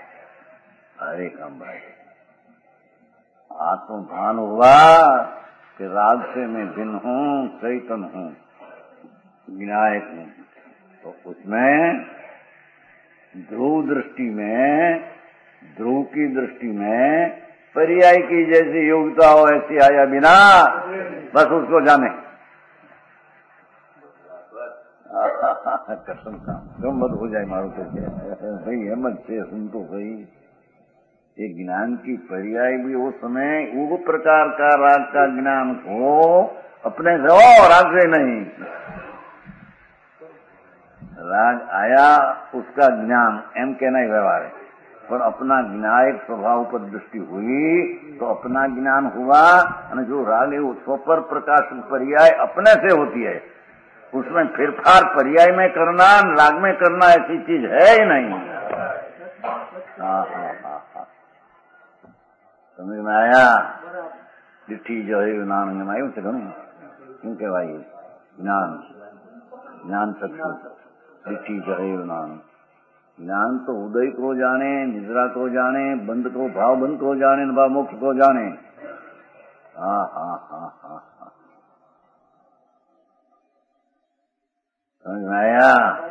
अरे काम भाई आत्मभान हुआ कि राग से मैं भिन्न हूँ, चैतन्य हूँ, विनायक हूँ। तो उसमें ध्रुव दृष्टि में, ध्रुव की दृष्टि में पर्याय की जैसी योग्यता हो ऐसी आया बिना बस उसको जाने। कसम का क्यों मत हो जाए मारो तो भाई हिम्मत से सुन तो सही। ये ज्ञान की पर्याय भी वो समय वो प्रकार का राग का ज्ञान हो अपने से हो, राग से नहीं। राग आया उसका ज्ञान एम कहना ही व्यवहार है, पर अपना विनायक स्वभाव पर दृष्टि हुई तो अपना ज्ञान हुआ। और जो राग है वो स्वपर प्रकाश पर्याय अपने से होती है, उसमें फिरफार पर्याय में करना, राग में करना ऐसी चीज है ही नहीं। हाँ हाँ हाँ हाँ समझ में आया। डिठी जो है नान में आयु से घणु क्यों कहवाई ज्ञान, ज्ञान चक्षु डिठी जो है नान। ज्ञान तो उदय को जाने, निद्रा को जाने, बंद को भाव बंद को जाने, भाव मोक्ष को जाने। हाँ हाँ हाँ हाँ हाँ समझ में आया।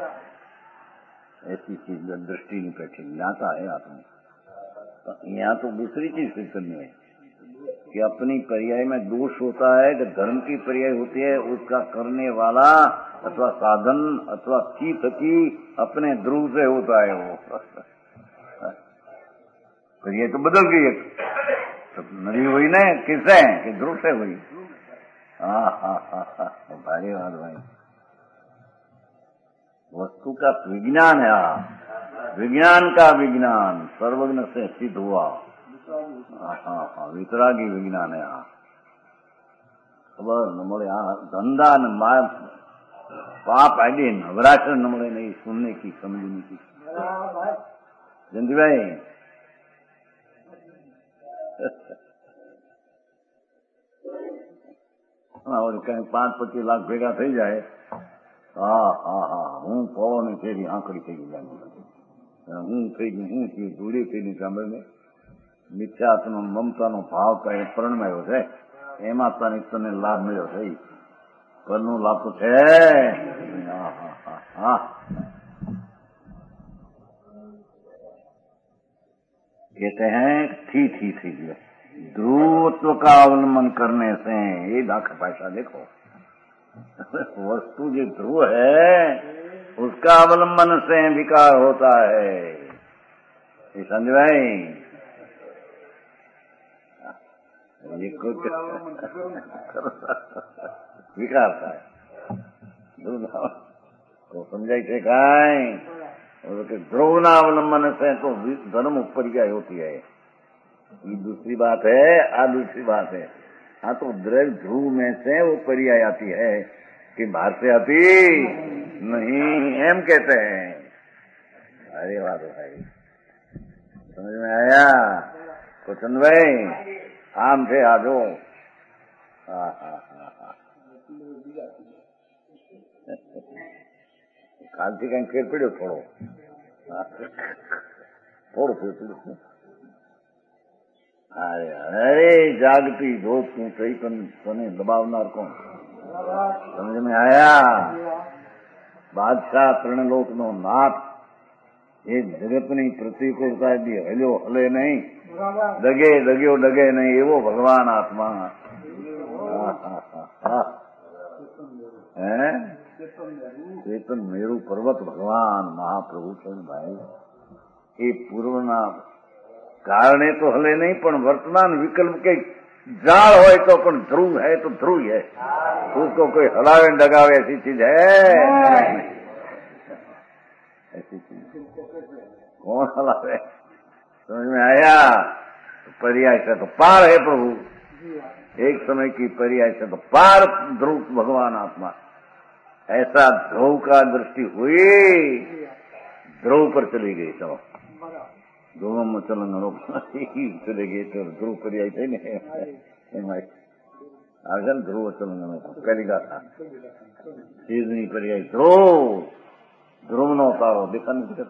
ऐसी चीज दृष्टि नहीं बैठी ज्ञाता है आत्मा। तो यहाँ तो दूसरी चीज फिर करनी है कि अपनी पर्याय में दोष होता है कि धर्म की पर्याय होती है उसका करने वाला अथवा साधन अथवा चित की अपने ध्रुव से होता है वो। पर्याय तो बदल गई, तो नदी हुई ना किससे कि ध्रुव से हुई। हाँ हाँ हाँ हाँ भारी बात भाई। वस्तु का विज्ञान है, विज्ञान का विज्ञान सर्वज्ञ से सिद्ध हुआ। हाँ हाँ वितरागी विज्ञान है। खबर नमड़े धंधा न माया पाप आदि नवरात्र नमड़े नहीं सुनने की समझने की। जयंती भाई और कहीं पांच पच्चीस लाख भेगा थी जाए। हाँ हाँ हाँ हूँ पौड़ो नहीं थे आंकड़ी थी गई हूँ थी गई हूँ थी दूरी थी नहीं सामने में મિથ્યાત્મનો મમતાનો ભાવ કઈ પરણમાયો છે એમાં તને તને લાભ મળ્યો છે પરનો લાભ તો છે। હા હા હા હા कहते हैं थी थी थी ध्रुवत्व का अवलंबन करने से ये दाखा पैसा देखो वस्तु जो ध्रुव है उसका अवलंबन से विकार होता है। ये समझ भाई ये कुछ विकार था तो समझाई थे काय ध्रुव ना अवलंबन से तो धर्म पर्याय होती है। ये दूसरी बात है, आ दूसरी बात है। हाँ तो द्रव्य ध्रुव में से वो पर्याय आती है कि बाहर से आती नहीं, एम कहते हैं। अरे बात भाई समझ में आया कुचन भाई आम थे आजो। हाँ हाँ हाँ हाँ कांति कहीं फेर पड़ो थोड़ो थोड़ो फेर पड़ो। अरे अरे जागती जोत तू कई तने दबावनार कौन समझ में आया। बादशाह त्रणलोक नो नाथ ये जगत ની પ્રતિકૂળતા બી હલ્યો હલે નહીં ડગે ડગ્યો ડગે નહીં એવો ભગવાન આત્મા હે ચેતન મેરુ પર્વત ભગવાન મહાપ્રભુ છે ભાઈ। એ પૂર્વના કારણે તો હલે નહીં પણ વર્તમાન વિકલ્પ કે જાળ હોય તો પણ ધ્રુવ है तो ध्रुव है, उसको कोई हलावे डगावे ऐसी चीज है ऐसी चीज कौन हलावे समझ में आया। पर्याय से तो पार है प्रभु, एक समय की पर्याय से तो पार ध्रुव भगवान आत्मा। ऐसा ध्रुव का दृष्टि हुई ध्रुव पर चली गई। चलो ध्रुव में चलन चले गए तो ध्रुव पर्याय थे न ध्रुव चलन पहली गाथा चीजनी पर्याय ध्रुव ध्रुव नो तारो देखा नहीं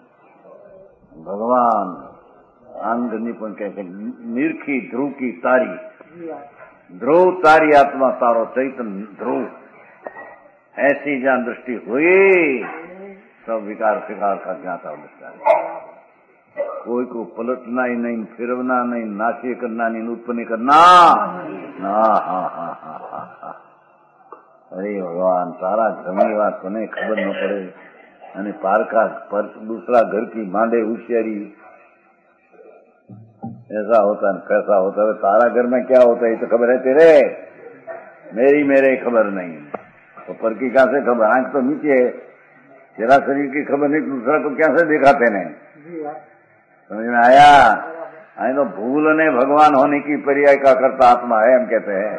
भगवान आनंद निपुण कहते निरखी ध्रुव की तारी ध्रुव तारी आत्मा तारो चैतन ध्रुव, ऐसी जहां दृष्टि हुई सब विकार फिकार का ज्ञाता होता है। कोई को पलटना ही नहीं, फिरवना नहीं, नाचे करना नहीं, उत्पन्न करना। हाँ हाँ हाँ हाँ हाँ हाँ। अरे भगवान, तारा घनी बात कोने खबर न पड़े અને પારકા પર दूसरा घर की मांडे होशियारी, ऐसा होता है कैसा होता है। तारा घर में क्या होता है ये तो खबर है तेरे, मेरी मेरे खबर नहीं। तो पर की कहां से खबर, आंख तो नीचे है, तेरा शरीर की खबर नहीं, दूसरा को क्या से दिखाते नहीं। समझ में आया? आई तो भूल ने भगवान होने की पर्याय का करता आत्मा है, हम कहते हैं।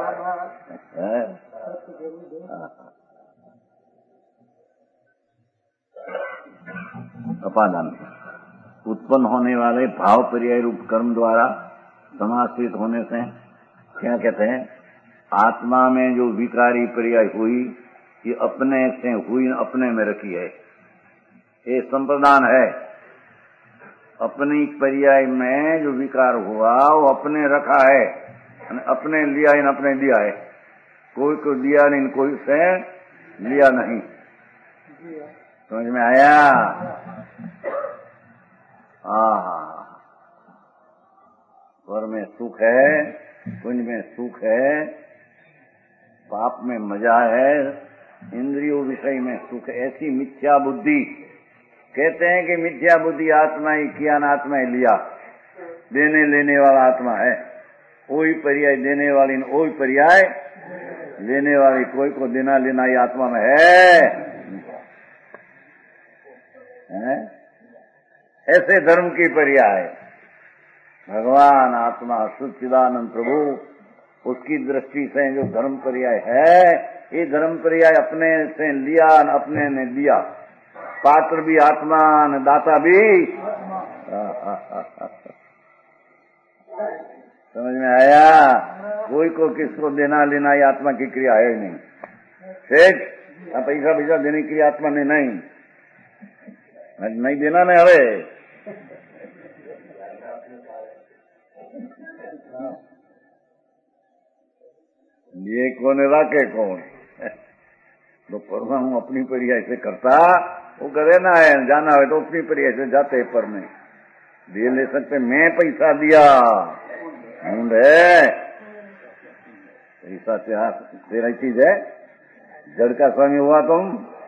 अपादान उत्पन्न होने वाले भाव पर्याय रूप कर्म द्वारा समाश्रित होने से क्या कहते हैं, आत्मा में जो विकारी पर्याय हुई ये अपने से हुई, अपने में रखी है। ये संप्रदान है। अपनी पर्याय में जो विकार हुआ वो अपने रखा है, अपने लिया इन अपने दिया है। कोई को दिया नहीं, कोई से लिया नहीं। समझ में आया? हाँ, स्वर में सुख है, पुण्य में सुख है, पाप में मजा है, इंद्रियों विषय में सुख। ऐसी मिथ्या बुद्धि, कहते हैं कि मिथ्या बुद्धि आत्मा ही किया ना आत्मा ही लिया, देने लेने वाला आत्मा है। वही पर्याय देने वाली, वही पर्याय लेने वाली। कोई को देना लेना ये आत्मा में है, है? ऐसे धर्म की पर्याय भगवान आत्मा सच्चिदानंद प्रभु, उसकी दृष्टि से जो धर्म पर्याय है, ये धर्म पर्याय अपने से लिया, अपने ने दिया। पात्र भी आत्मा न दाता भी। समझ में आया? कोई को किसको देना लेना ये आत्मा की क्रिया है नहीं। ठीक, पैसा पैसा देने की आत्मा ने नहीं नहीं देना नहीं। હવે ये कौन राके कौन, तो परमाणु अपनी पर्याय से करता, वो करे ना है, जाना है तो अपनी पर्याय से जाते पर में दे ले सकते। मैं पैसा दिया है, पैसा तेरा चीज है। जड़ का स्वामी हुआ तुम,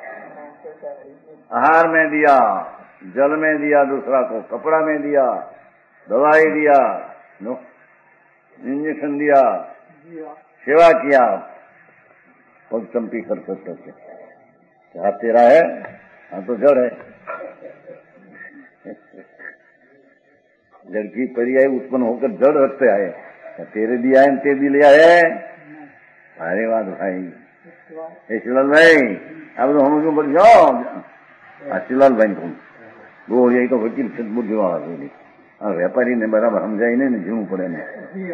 आहार में दिया, जल में दिया, दूसरा को कपड़ा में दिया, दवाई दिया, इंजेक्शन दिया, सेवा किया, पग चंपी कर सकते थे। क्या तेरा है? हाँ तो जड़ है। जड़ की पर्याय उत्पन्न होकर जड़ रखते आए। तेरे दिया है, ते भी लिया है। अरे बात भाई, शिवलाल भाई अब तो हम क्यों बढ़ जाओ। शिवलाल भाई तुम वो यही तो वकील से बुद्धि वाला थोड़ी, और व्यापारी ने बराबर समझाई नहीं, जीવું પડે ને।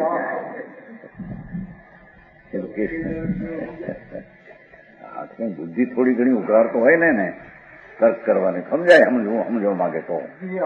बुद्धि थोड़ी घनी उगार तो है ने ने तर्क करवाने, समझाए समझो समझो मांगे तो।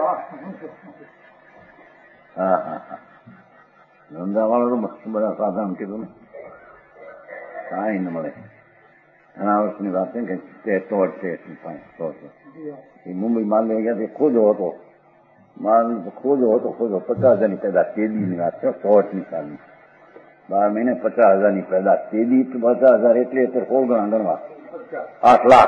हाँ हाँ हाँ, धंधा वाला तो मस्त बड़ा साधारण कीधું ને, કાંઈ ન મળે। અનાવર્ષની વાત છે કે તે તોડ છે મુંબઈ માલ લઈ ગયા, ખોજો હતો માલ, ખોજો હતો ખોજો પચાસ હજારની પેદા તેદીની વાત છે, સોળની સાલની બાર મહિને પચાસ હજારની પેદા તેદી, પચાસ હજાર એટલે અત્યારે સો ગણા ગણવા, આઠ લાખ।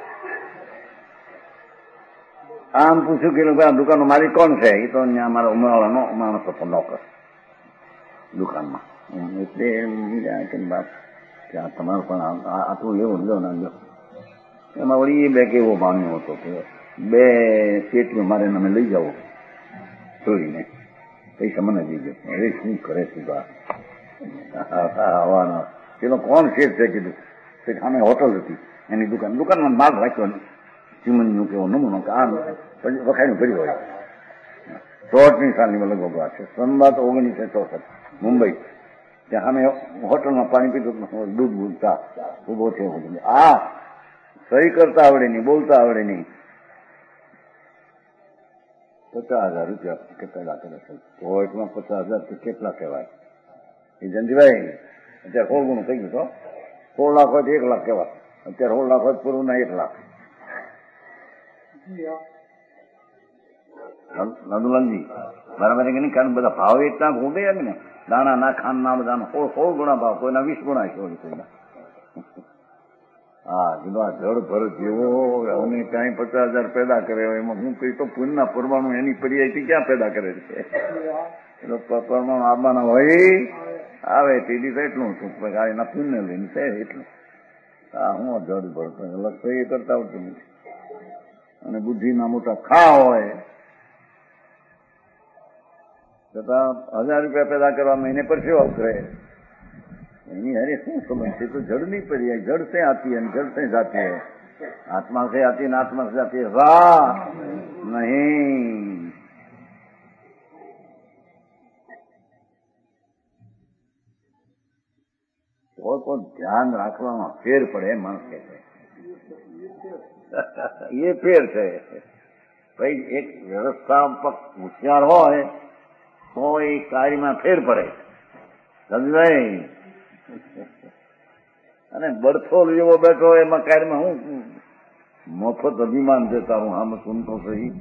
આમ પૂછ્યું કે દુકાનનો માલિક કોણ છે? એ તો અહીંયા મારા ઉમરાવાળાનો માણસ હતો, નોકર દુકાનમાં। એટલે બાપ ત્યાં તમારું પણ આટલું લેવું લો ના લો। એમાં વળી એ બે કેવો માન્યો હતો કે બે પેટીઓ મારે તમે લઈ જાઓ ચોરીને, પૈસા મને દીધો। અરે શું કરે છે બા આવવાના? પેલો કોણ શેઠ છે કીધું કે સામે હોટલ હતી એની દુકાન, દુકાનમાં માલ રાખ્યો ચીમનનું કેવો નમૂનો કે આમ પછી વખાણું કર્યું હોય। ચોસઠની સાલની લગભગ વાત છે, સંમત ઓગણીસો ચોસઠ મુંબઈ। ત્યાં અમે હોટલમાં પાણી પીધું, દૂધ બોલતા ઉભો થયો, આ સહી કરતા આવડે નહીં, બોલતા આવડે નહીં। પચાસ હજાર રૂપિયા કે પેલા કરે, કોર્ટમાં પચાસ હજાર તો કેટલા કહેવાય? એ જયંતિભાઈ અત્યારે સોળ ગુણું થઈ ગયું તો સોળ લાખ હોય તો એક લાખ કેવા, અત્યારે સોળ લાખ હોય પૂરું ના એક લાખ. નંદુલાલજી બરાબર છે કે નહીં? કારણ બધા ભાવ એટલા ઉડે એમ ને, દાણા ના ખાન ના બધા સોળ સોળ ગુણા ભાવ, કોઈના વીસ ગુણા છે. હા કીધું આ જળ ભર જેવો અને ક્યાંય પચાસ હજાર પેદા કરે એમાં હું કઈ તો પુણ્યના પરમાણુ એની પર્યાયથી ક્યાં પેદા કરે છે? પરમાણુ આવવાના હોય આવે તેડી તો એટલું શું એના પુણ્ય લઈને છે એટલું. હા હું જળ ભરતો લક્ષ એ કરતા આવતું નથી. અને બુદ્ધિના મોટા ખા હોય છતાં હજાર રૂપિયા પેદા કરવા મહિને પર સેવા કરે એની અરે શું સમજ છે? તો જળની પર્યાય જળ से आती है जल से जाती है, आत्मा से आती है आत्मा से जाती है रा नहीं. તો તો ધ્યાન રાખવામાં ફેર પડે માણસ કે છે એ ફેર છે ભાઈ. એક વ્યવસ્થાપક હોશિયાર હોય તો એ કાર્યમાં ફેર પડે સમજાય. અને બરથોલ જેવો બેઠો એમાં કાર્યમાં હું મફત અભિમાન દેતા હું આમ સુનતો સહી.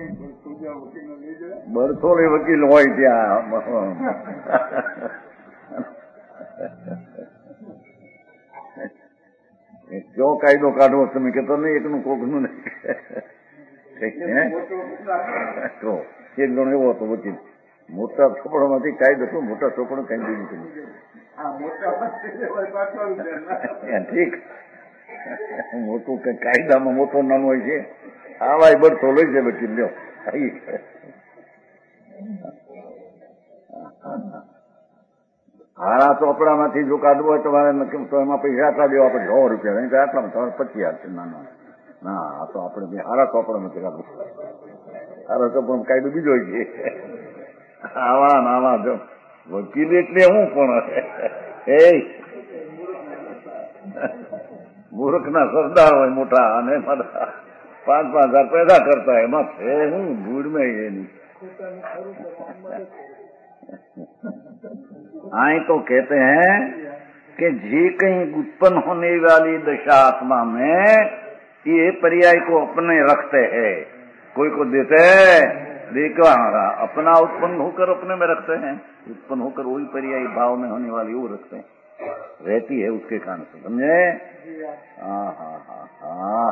બરથોલ એ વકીલ હોય ત્યાં કયો કાયદો કાઢવો તમે કેતો નહીં એકનું કોકનું નહીં. તો એક જણ એવો હતો વકીલ, મોટા ચોપડામાંથી કાયદો હતો, મોટા ચોપડો કાઢી દીધું. ઠીક મોટું કઈ કાયદામાં મોટો નાનો હોય છે, આવા બરતો લઈ જાય વકીલ લ્યો. હારા ચોપડામાંથી જો કાઢવો હોય તો મારે તો એમાં પૈસા આટલા દેવા પડે, સો રૂપિયા આટલામાં તમારે પચીસ હજાર છે. ના ના આ તો આપણે હારા ચોપડામાંથી કાઢવું. હારા ચોપડા કાયદો બીજો છે. આવા નાના જો વકીલ એટલે હું પણ એ મૂર્ખના સરદાર હોય મોટા અને પાંચ પાંચ હજાર પેદા કરતા એમાં છે હું ભૂડમાં એની. आए तो कहते हैं कि जे कहीं उत्पन्न होने वाली दशा आत्मा में ये पर्याय को अपने रखते हैं, कोई को देते हैं देखा अपना उत्पन्न होकर अपने में रखते हैं, उत्पन्न होकर वही पर्याय भाव में होने वाली वो रखते हैं, रहती है उसके कारण से. समझे? हाँ हाँ हाँ हाँ.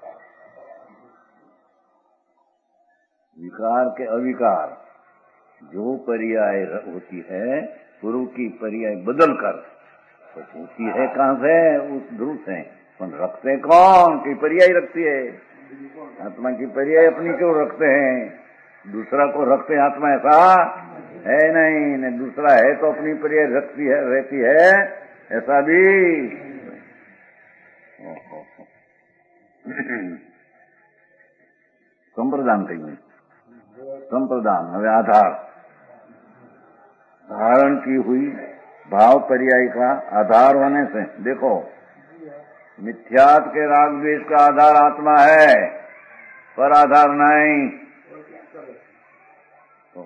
विकार के अविकार जो पर्याय होती है गुरु की पर्याय बदल कर तो होती है कहां से? उस ध्रुव से. पर रखते कौन? की पर्याय रखती है आत्मा की पर्याय अपनी क्यों रखते हैं? दूसरा को रखते हैं आत्मा ऐसा है नहीं, न दूसरा है तो अपनी पर्याय रखती है रहती है ऐसा भी. संप्रदान कहिए संप्रदान. હવે आधार धारण की हुई भाव पर्याय का आधार होने से देखो मिथ्यात्व के राग द्वेष का आधार आत्मा है पर आधार नहीं. तो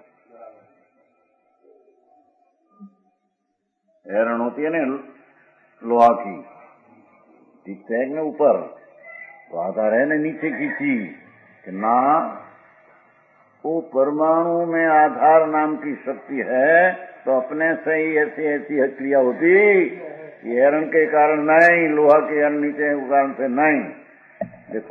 एरण होती है ना लोहा की, ठीक है ना ऊपर तो आधार है ना नीचे की चीज ना. वो परमाणु में आधार नाम की शक्ति है तो अपने से ही ऐसी ऐसी क्रिया होती. ये हरण के कारण नहीं, लोहा के हरण नीचे कारण से नहीं. देखो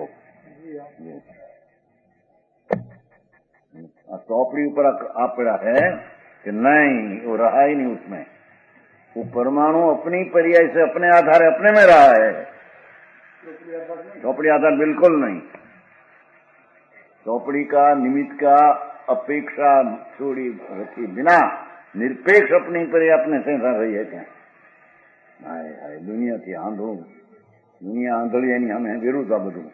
चौपड़ी ऊपर आ पड़ा है कि नहीं, वो रहा ही नहीं उसमें. वो परमाणु अपनी पर्याय से अपने आधार अपने में रहा है, चौपड़ी आधार बिल्कुल नहीं. चौपड़ी का निमित्त का अपेक्षा छोड़ी रखी बिना निरपेक्ष अपनी पर्याय अपने से रही है क्या? हाय हाय दुनिया थी आंधळू, दुनिया आंधળી એની અમે વિરુદ્ધ આ બધું.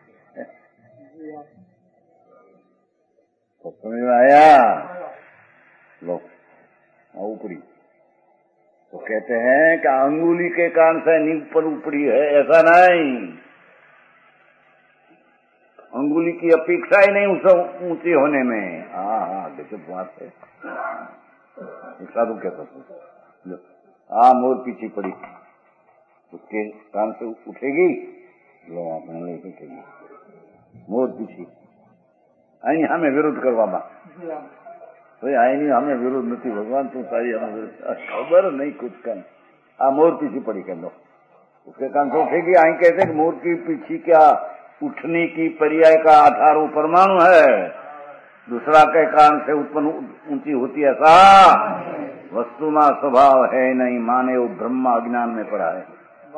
तो समझ में आया? लो ऊपरी तो कहते हैं कि अंगुली के कारण से नींव पर ऊपरी है ऐसा नहीं. अंगुली की अपेक्षा ही नहीं उसे ऊंची होने में. हाँ हाँ देखो बात है. एक साधु कहता था आ मोर पीछे पड़ी, उसके कान से उठेगी, लो आपने नहीं उठेगी, मोर पीछे आई हमें विरोध करवा भाई आई नहीं हमें विरोध नहीं, भगवान तू सारी हमें विरोध खबर नहीं कुछ का। आ मोर पीछे पड़ी कर लो, उसके कान से उठेगी। आई कहते कि मोर की पीछे क्या उठने की पर्याय का आधार वो परमाणु है, दूसरा के कारण से उत्पन्न ऊंची होती है। ऐसा वस्तु में स्वभाव है नहीं, माने वो ब्रह्मा अज्ञान में पड़ा है।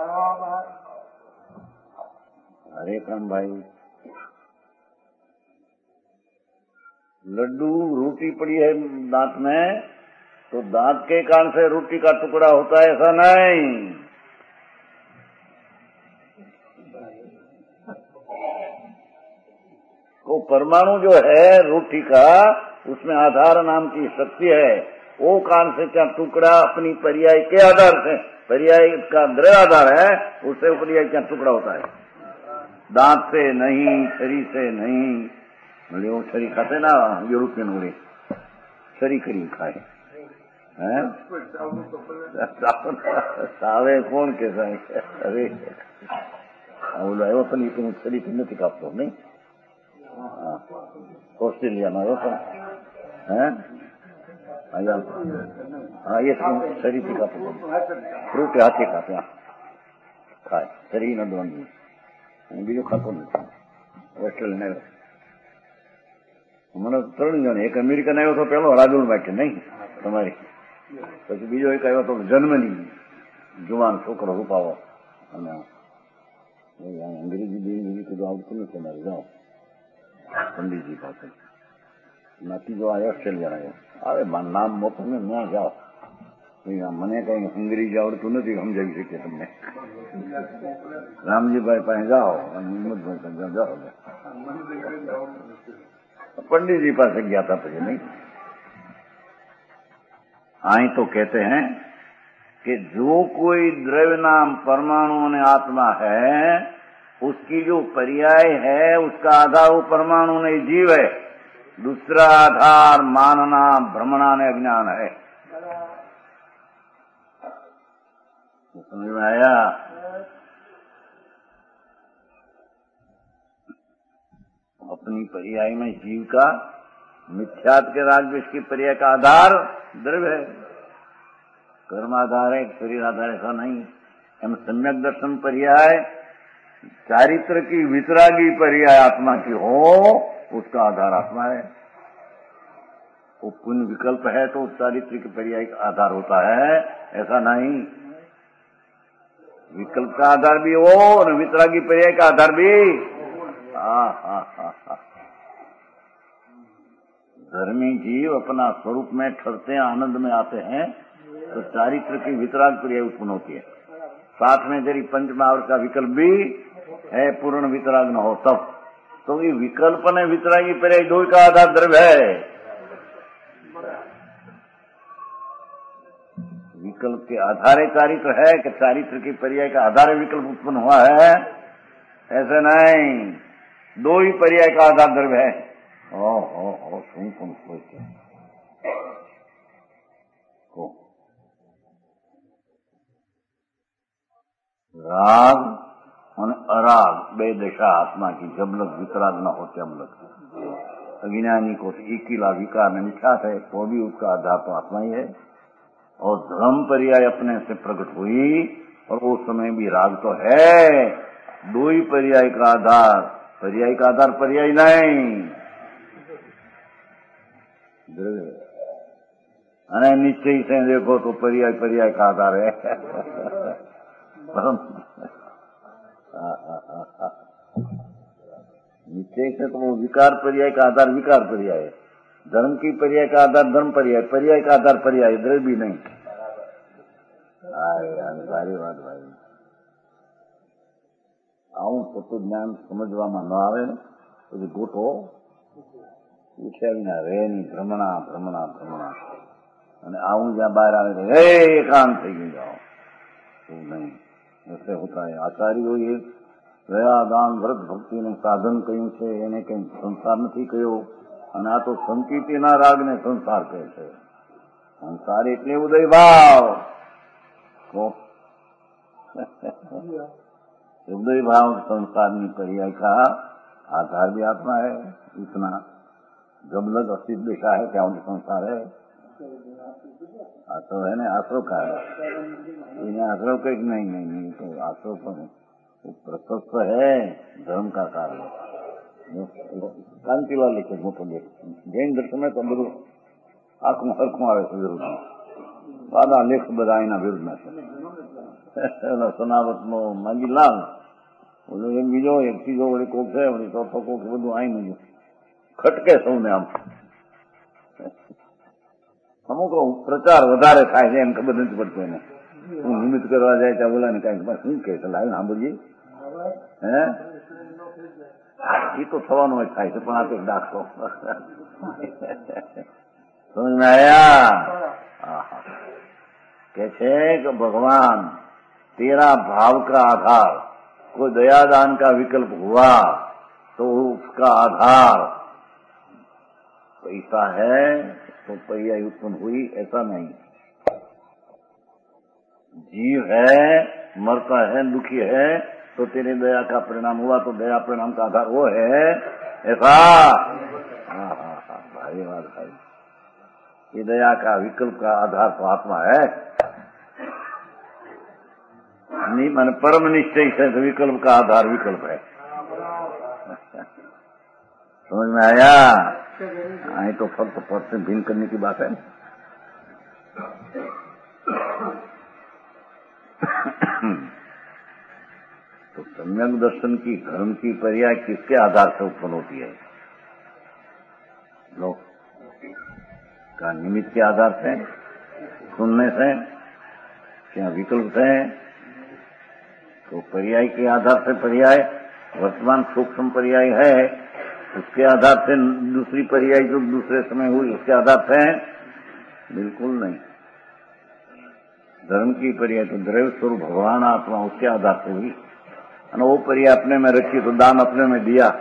हरे काम भाई, लड्डू रोटी पड़ी है दांत में, तो दांत के कारण से रोटी का टुकड़ा होता है, ऐसा नहीं। वो परमाणु जो है रोटी का, उसमें आधार नाम की शक्ति है, वो कारण से क्या टुकड़ा अपनी पर्याय के आधार से, पर्याय का द्रव्य आधार है, उससे पर्याय क्या टुकड़ा होता है, दांत से नहीं, शरीर से नहीं। बोले वो शरीर खाते ना यूरोपियन बोले शरीर खरी खाए हैं, सावे कौन कैसा है? अरे बोलो एवं तो नहीं, तुम शरीर नहीं खाते नहीं, ऑस्ट्रेलिया में होता है, हाँ ये शरीर से खाते फ्रूट हाथे खाते हैं, खाए शरीर न दोन बीजो खातो नहीं। ऑस्ट्रेलिया મને ત્રણ જણ, એક અમેરિકન આવ્યો તો પેલો રાજુલ માટે નહીં તમારી, પછી બીજો એક આવ્યો તો જન્મની જુવાન છોકરો રૂપાવો, અને અંગ્રેજી બીજી કીધું આવતું નથી તમારે, જાઓ પંડિતજી પાસે ના, ત્રીજો આ ઓસ્ટ્રેલિયા આવ્યો, આવે નામ મોકલું ને ના જાઓ, મને કઈ અંગ્રેજી આવડતું નથી, સમજાવી શકીએ તમને, રામજીભાઈ પાસે જાઓ અને હિંમતભાઈ પાસે જાઓ, पंडित जी पास गया था पहले नहीं। आई तो कहते हैं कि जो कोई द्रव्य नाम परमाणु ने आत्मा है, उसकी जो पर्याय है उसका आधार वो परमाणु ने जीव है, दूसरा आधार मानना भ्रमणा ने अज्ञान है। समझ में आया? अपनी पर्याय में जीव का, मिथ्यात्व के राग की पर्याय का आधार द्रव्य है, कर्म आधार है, शरीर आधार ऐसा नहीं। हम सम्यक दर्शन पर्याय चारित्र की वितरागी पर्याय आत्मा की हो, उसका आधार आत्मा है। वो पुण्य विकल्प है तो चारित्र की पर्याय का आधार होता है, ऐसा नहीं। विकल्प का आधार भी हो और वितरागी पर्याय का आधार भी। हाँ हाँ हाँ हाँ, धर्मी जीव अपना स्वरूप में ठहरते हैं, आनंद में आते हैं, तो चारित्र की वितराग पर्याय उत्पन्न होती है। साथ में यदि पंच महावर का विकल्प भी है, पूर्ण वितराग न हो तब, तो ये विकल्प ने वितरागी पर्याय दो का आधार द्रव्य है। विकल्प के आधारे चारित्र है कि चारित्र की पर्याय का आधार विकल्प उत्पन्न हुआ है, ऐसे नहीं, दो ही पर्याय का आधार द्रव्य है। ओ हो हो सुन सुन सोचते राग और अराग बे दशा आत्मा की, जब लग वितराग न हो तब लग। अज्ञानी को तो एक ही विकार में मिथ्यात है, तो भी उसका आधार तो आत्मा ही है। और धर्म पर्याय अपने से प्रकट हुई, और उस समय भी राग तो है, दो ही पर्याय का आधार, पर्याय का आधार पर्याय नहीं अरे निश्चय से देखो तो पर्याय पर्याय का आधार है। निश्चय से तो वो विकार पर्याय का आधार विकार पर्याय है, धर्म की पर्याय का आधार धर्म पर्याय, पर्याय का आधार पर्याय, द्रव्य भी नहीं। सारी बात भाई, આવું સતું જ્ઞાન સમજવામાં ન આવે ને તો ગોઠો ઉઠ્યા વિના રહે નહીં, ભ્રમણા ભ્રમણા ભ્રમણા, અને આવું જ્યાં બહાર આવે તો હે એકાંત થઈ ગયું જાઓ, એવું નહીં, ऐसे होता है। આચાર્યોએ દયા દાન વ્રત ભક્તિનું સાધન કહ્યું છે, એને કંઈ સંસાર નથી કહ્યો, અને આ તો સંકીર્તિના રાગને સંસાર કહે છે। સંસાર એટલે ઉદય ભાવ, को हृदय भाव संस्कार में पर्याय का आधार भी आत्मा है। इतना जब लग अस्तित्व दिशा है क्या उनके संसार है, आश्रव है ना, आश्रव का है, इन्हें आश्रव का एक नहीं नहीं नहीं तो आश्रव पर प्रशस्त है धर्म का कार्य। कांतिलाल लिखे मोटो जैन दर्शन में तो બધું આંખમાં હરખું આવે છે વિરુદ્ધ બાદા લેખ બધા એના વિરુદ્ધના છે। સનાવતનો માગીલાલ એક બીજો એક ત્રીજો વળી કોક છે વળી ચોથો કોક બધું આઈ ખટકે સૌને આમ અમુક પ્રચાર વધારે થાય છે એમ ખબર નથી પડતું એને। હું નિમિત્ત કરવા જાય ત્યાં બોલા ને કઈક શું કે લાવી સાંભળીએ હે એ તો થવાનું જ થાય છે પણ આ તો દાખલો समझ में आया। कैसे कि भगवान तेरा भाव का आधार कोई दयादान का विकल्प हुआ तो उसका आधार पैसा है तो पर्याय उत्पन्न हुई, ऐसा नहीं। जीव है, मरता है, दुखी है तो तेरी दया का परिणाम हुआ तो दया परिणाम का आधार वो है, ऐसा। हाँ हाँ हाँ भाई बात भाई, ये दया का विकल्प का आधार तो आत्मा है नहीं, माने परम निश्चय से तो विकल्प का आधार विकल्प है। समझ में आया। आई तो फक्त पद से भिन्न करने की बात है। तो सम्यक दर्शन की धर्म की पर्याय किसके आधार से उत्पन्न होती है? लोग का निमित्त के आधार से, सुनने से, क्या विकल्प से? तो पर्याय के आधार से पर्याय वर्तमान सूक्ष्म पर्याय है, उसके आधार से दूसरी पर्याय जो दूसरे समय हुई उसके आधार से बिल्कुल नहीं। धर्म की पर्याय तो द्रव्य स्वरूप भगवान आत्मा उसके आधार से हुई, और वो पर्याय अपने में रखी तो दान अपने में दिया।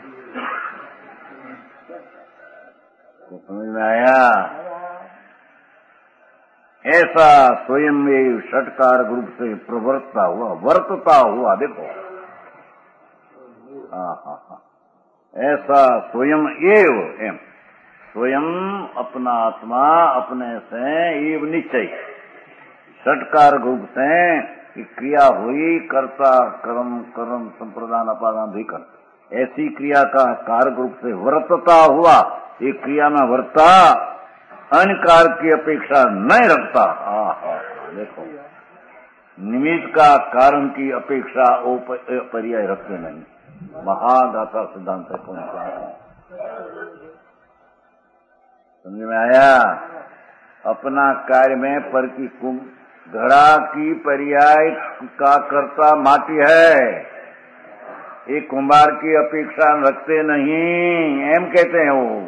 तो समझ में आया। ऐसा स्वयं में षटकार रूप से प्रवर्तता हुआ, वर्तता हुआ, देखो हाँ हाँ हाँ, ऐसा स्वयं एव एम, स्वयं अपना आत्मा अपने से एव निश्चय षटकार रूप से क्रिया हुई, कर्ता कर्म कर्म संप्रदान अपादान धिकर, ऐसी क्रिया का कारक रूप से वर्तता हुआ, एक क्रिया में वर्ता अन्य कार की अपेक्षा नहीं रखता। देखो निमित्त का कारण की अपेक्षा वो पर्याय रखते नहीं, महादाता सिद्धांत है कौन सा, समझ में आया। अपना कार्य में पर की कुम घड़ा की पर्याय का कर्ता माटी है, एक कुंभार की अपेक्षा रखते नहीं, एम कहते हैं वो।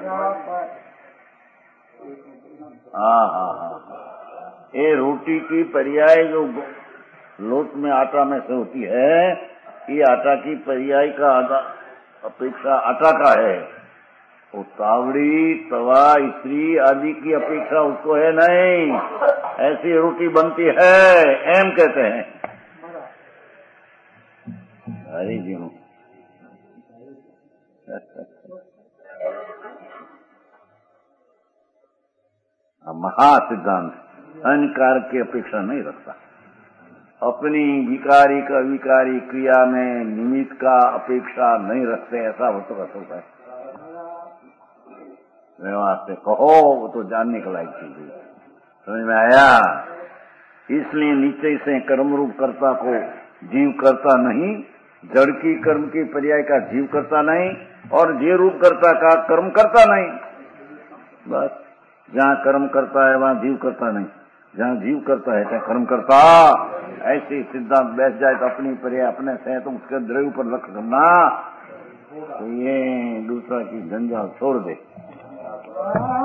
हाँ हाँ हाँ, ये रोटी की पर्याय जो लोट में आटा में से होती है, ये आटा की पर्याय का अपेक्षा आटा का है, वो तावड़ी तवा स्त्री आदि की अपेक्षा उसको है नहीं, ऐसी रोटी बनती है, एम कहते हैं। हरी जी हूँ महासिद्धांत अन्य कारक की अपेक्षा नहीं रखता। अपनी विकारी का विकारी क्रिया में निमित्त का अपेक्षा नहीं रखते, ऐसा हो तो होता है। व्यवहार से कहो वो तो जानने के लायक चीज है, समझ में आया। इसलिए निश्चय से कर्म रूप कर्ता को जीव करता नहीं, जड़ की कर्म की पर्याय का जीव करता नहीं, और जे रूप कर्ता का कर्म करता नहीं। बस जहाँ कर्म करता है वहाँ जीव करता नहीं, जहाँ जीव करता है क्या कर्म करता। ऐसे सिद्धांत बैठ जाए तो अपनी पर्याय अपने से तो उसके द्रव्य पर लक्ष्य करना, तो ये दूसरा की झंझाट छोड़ दे।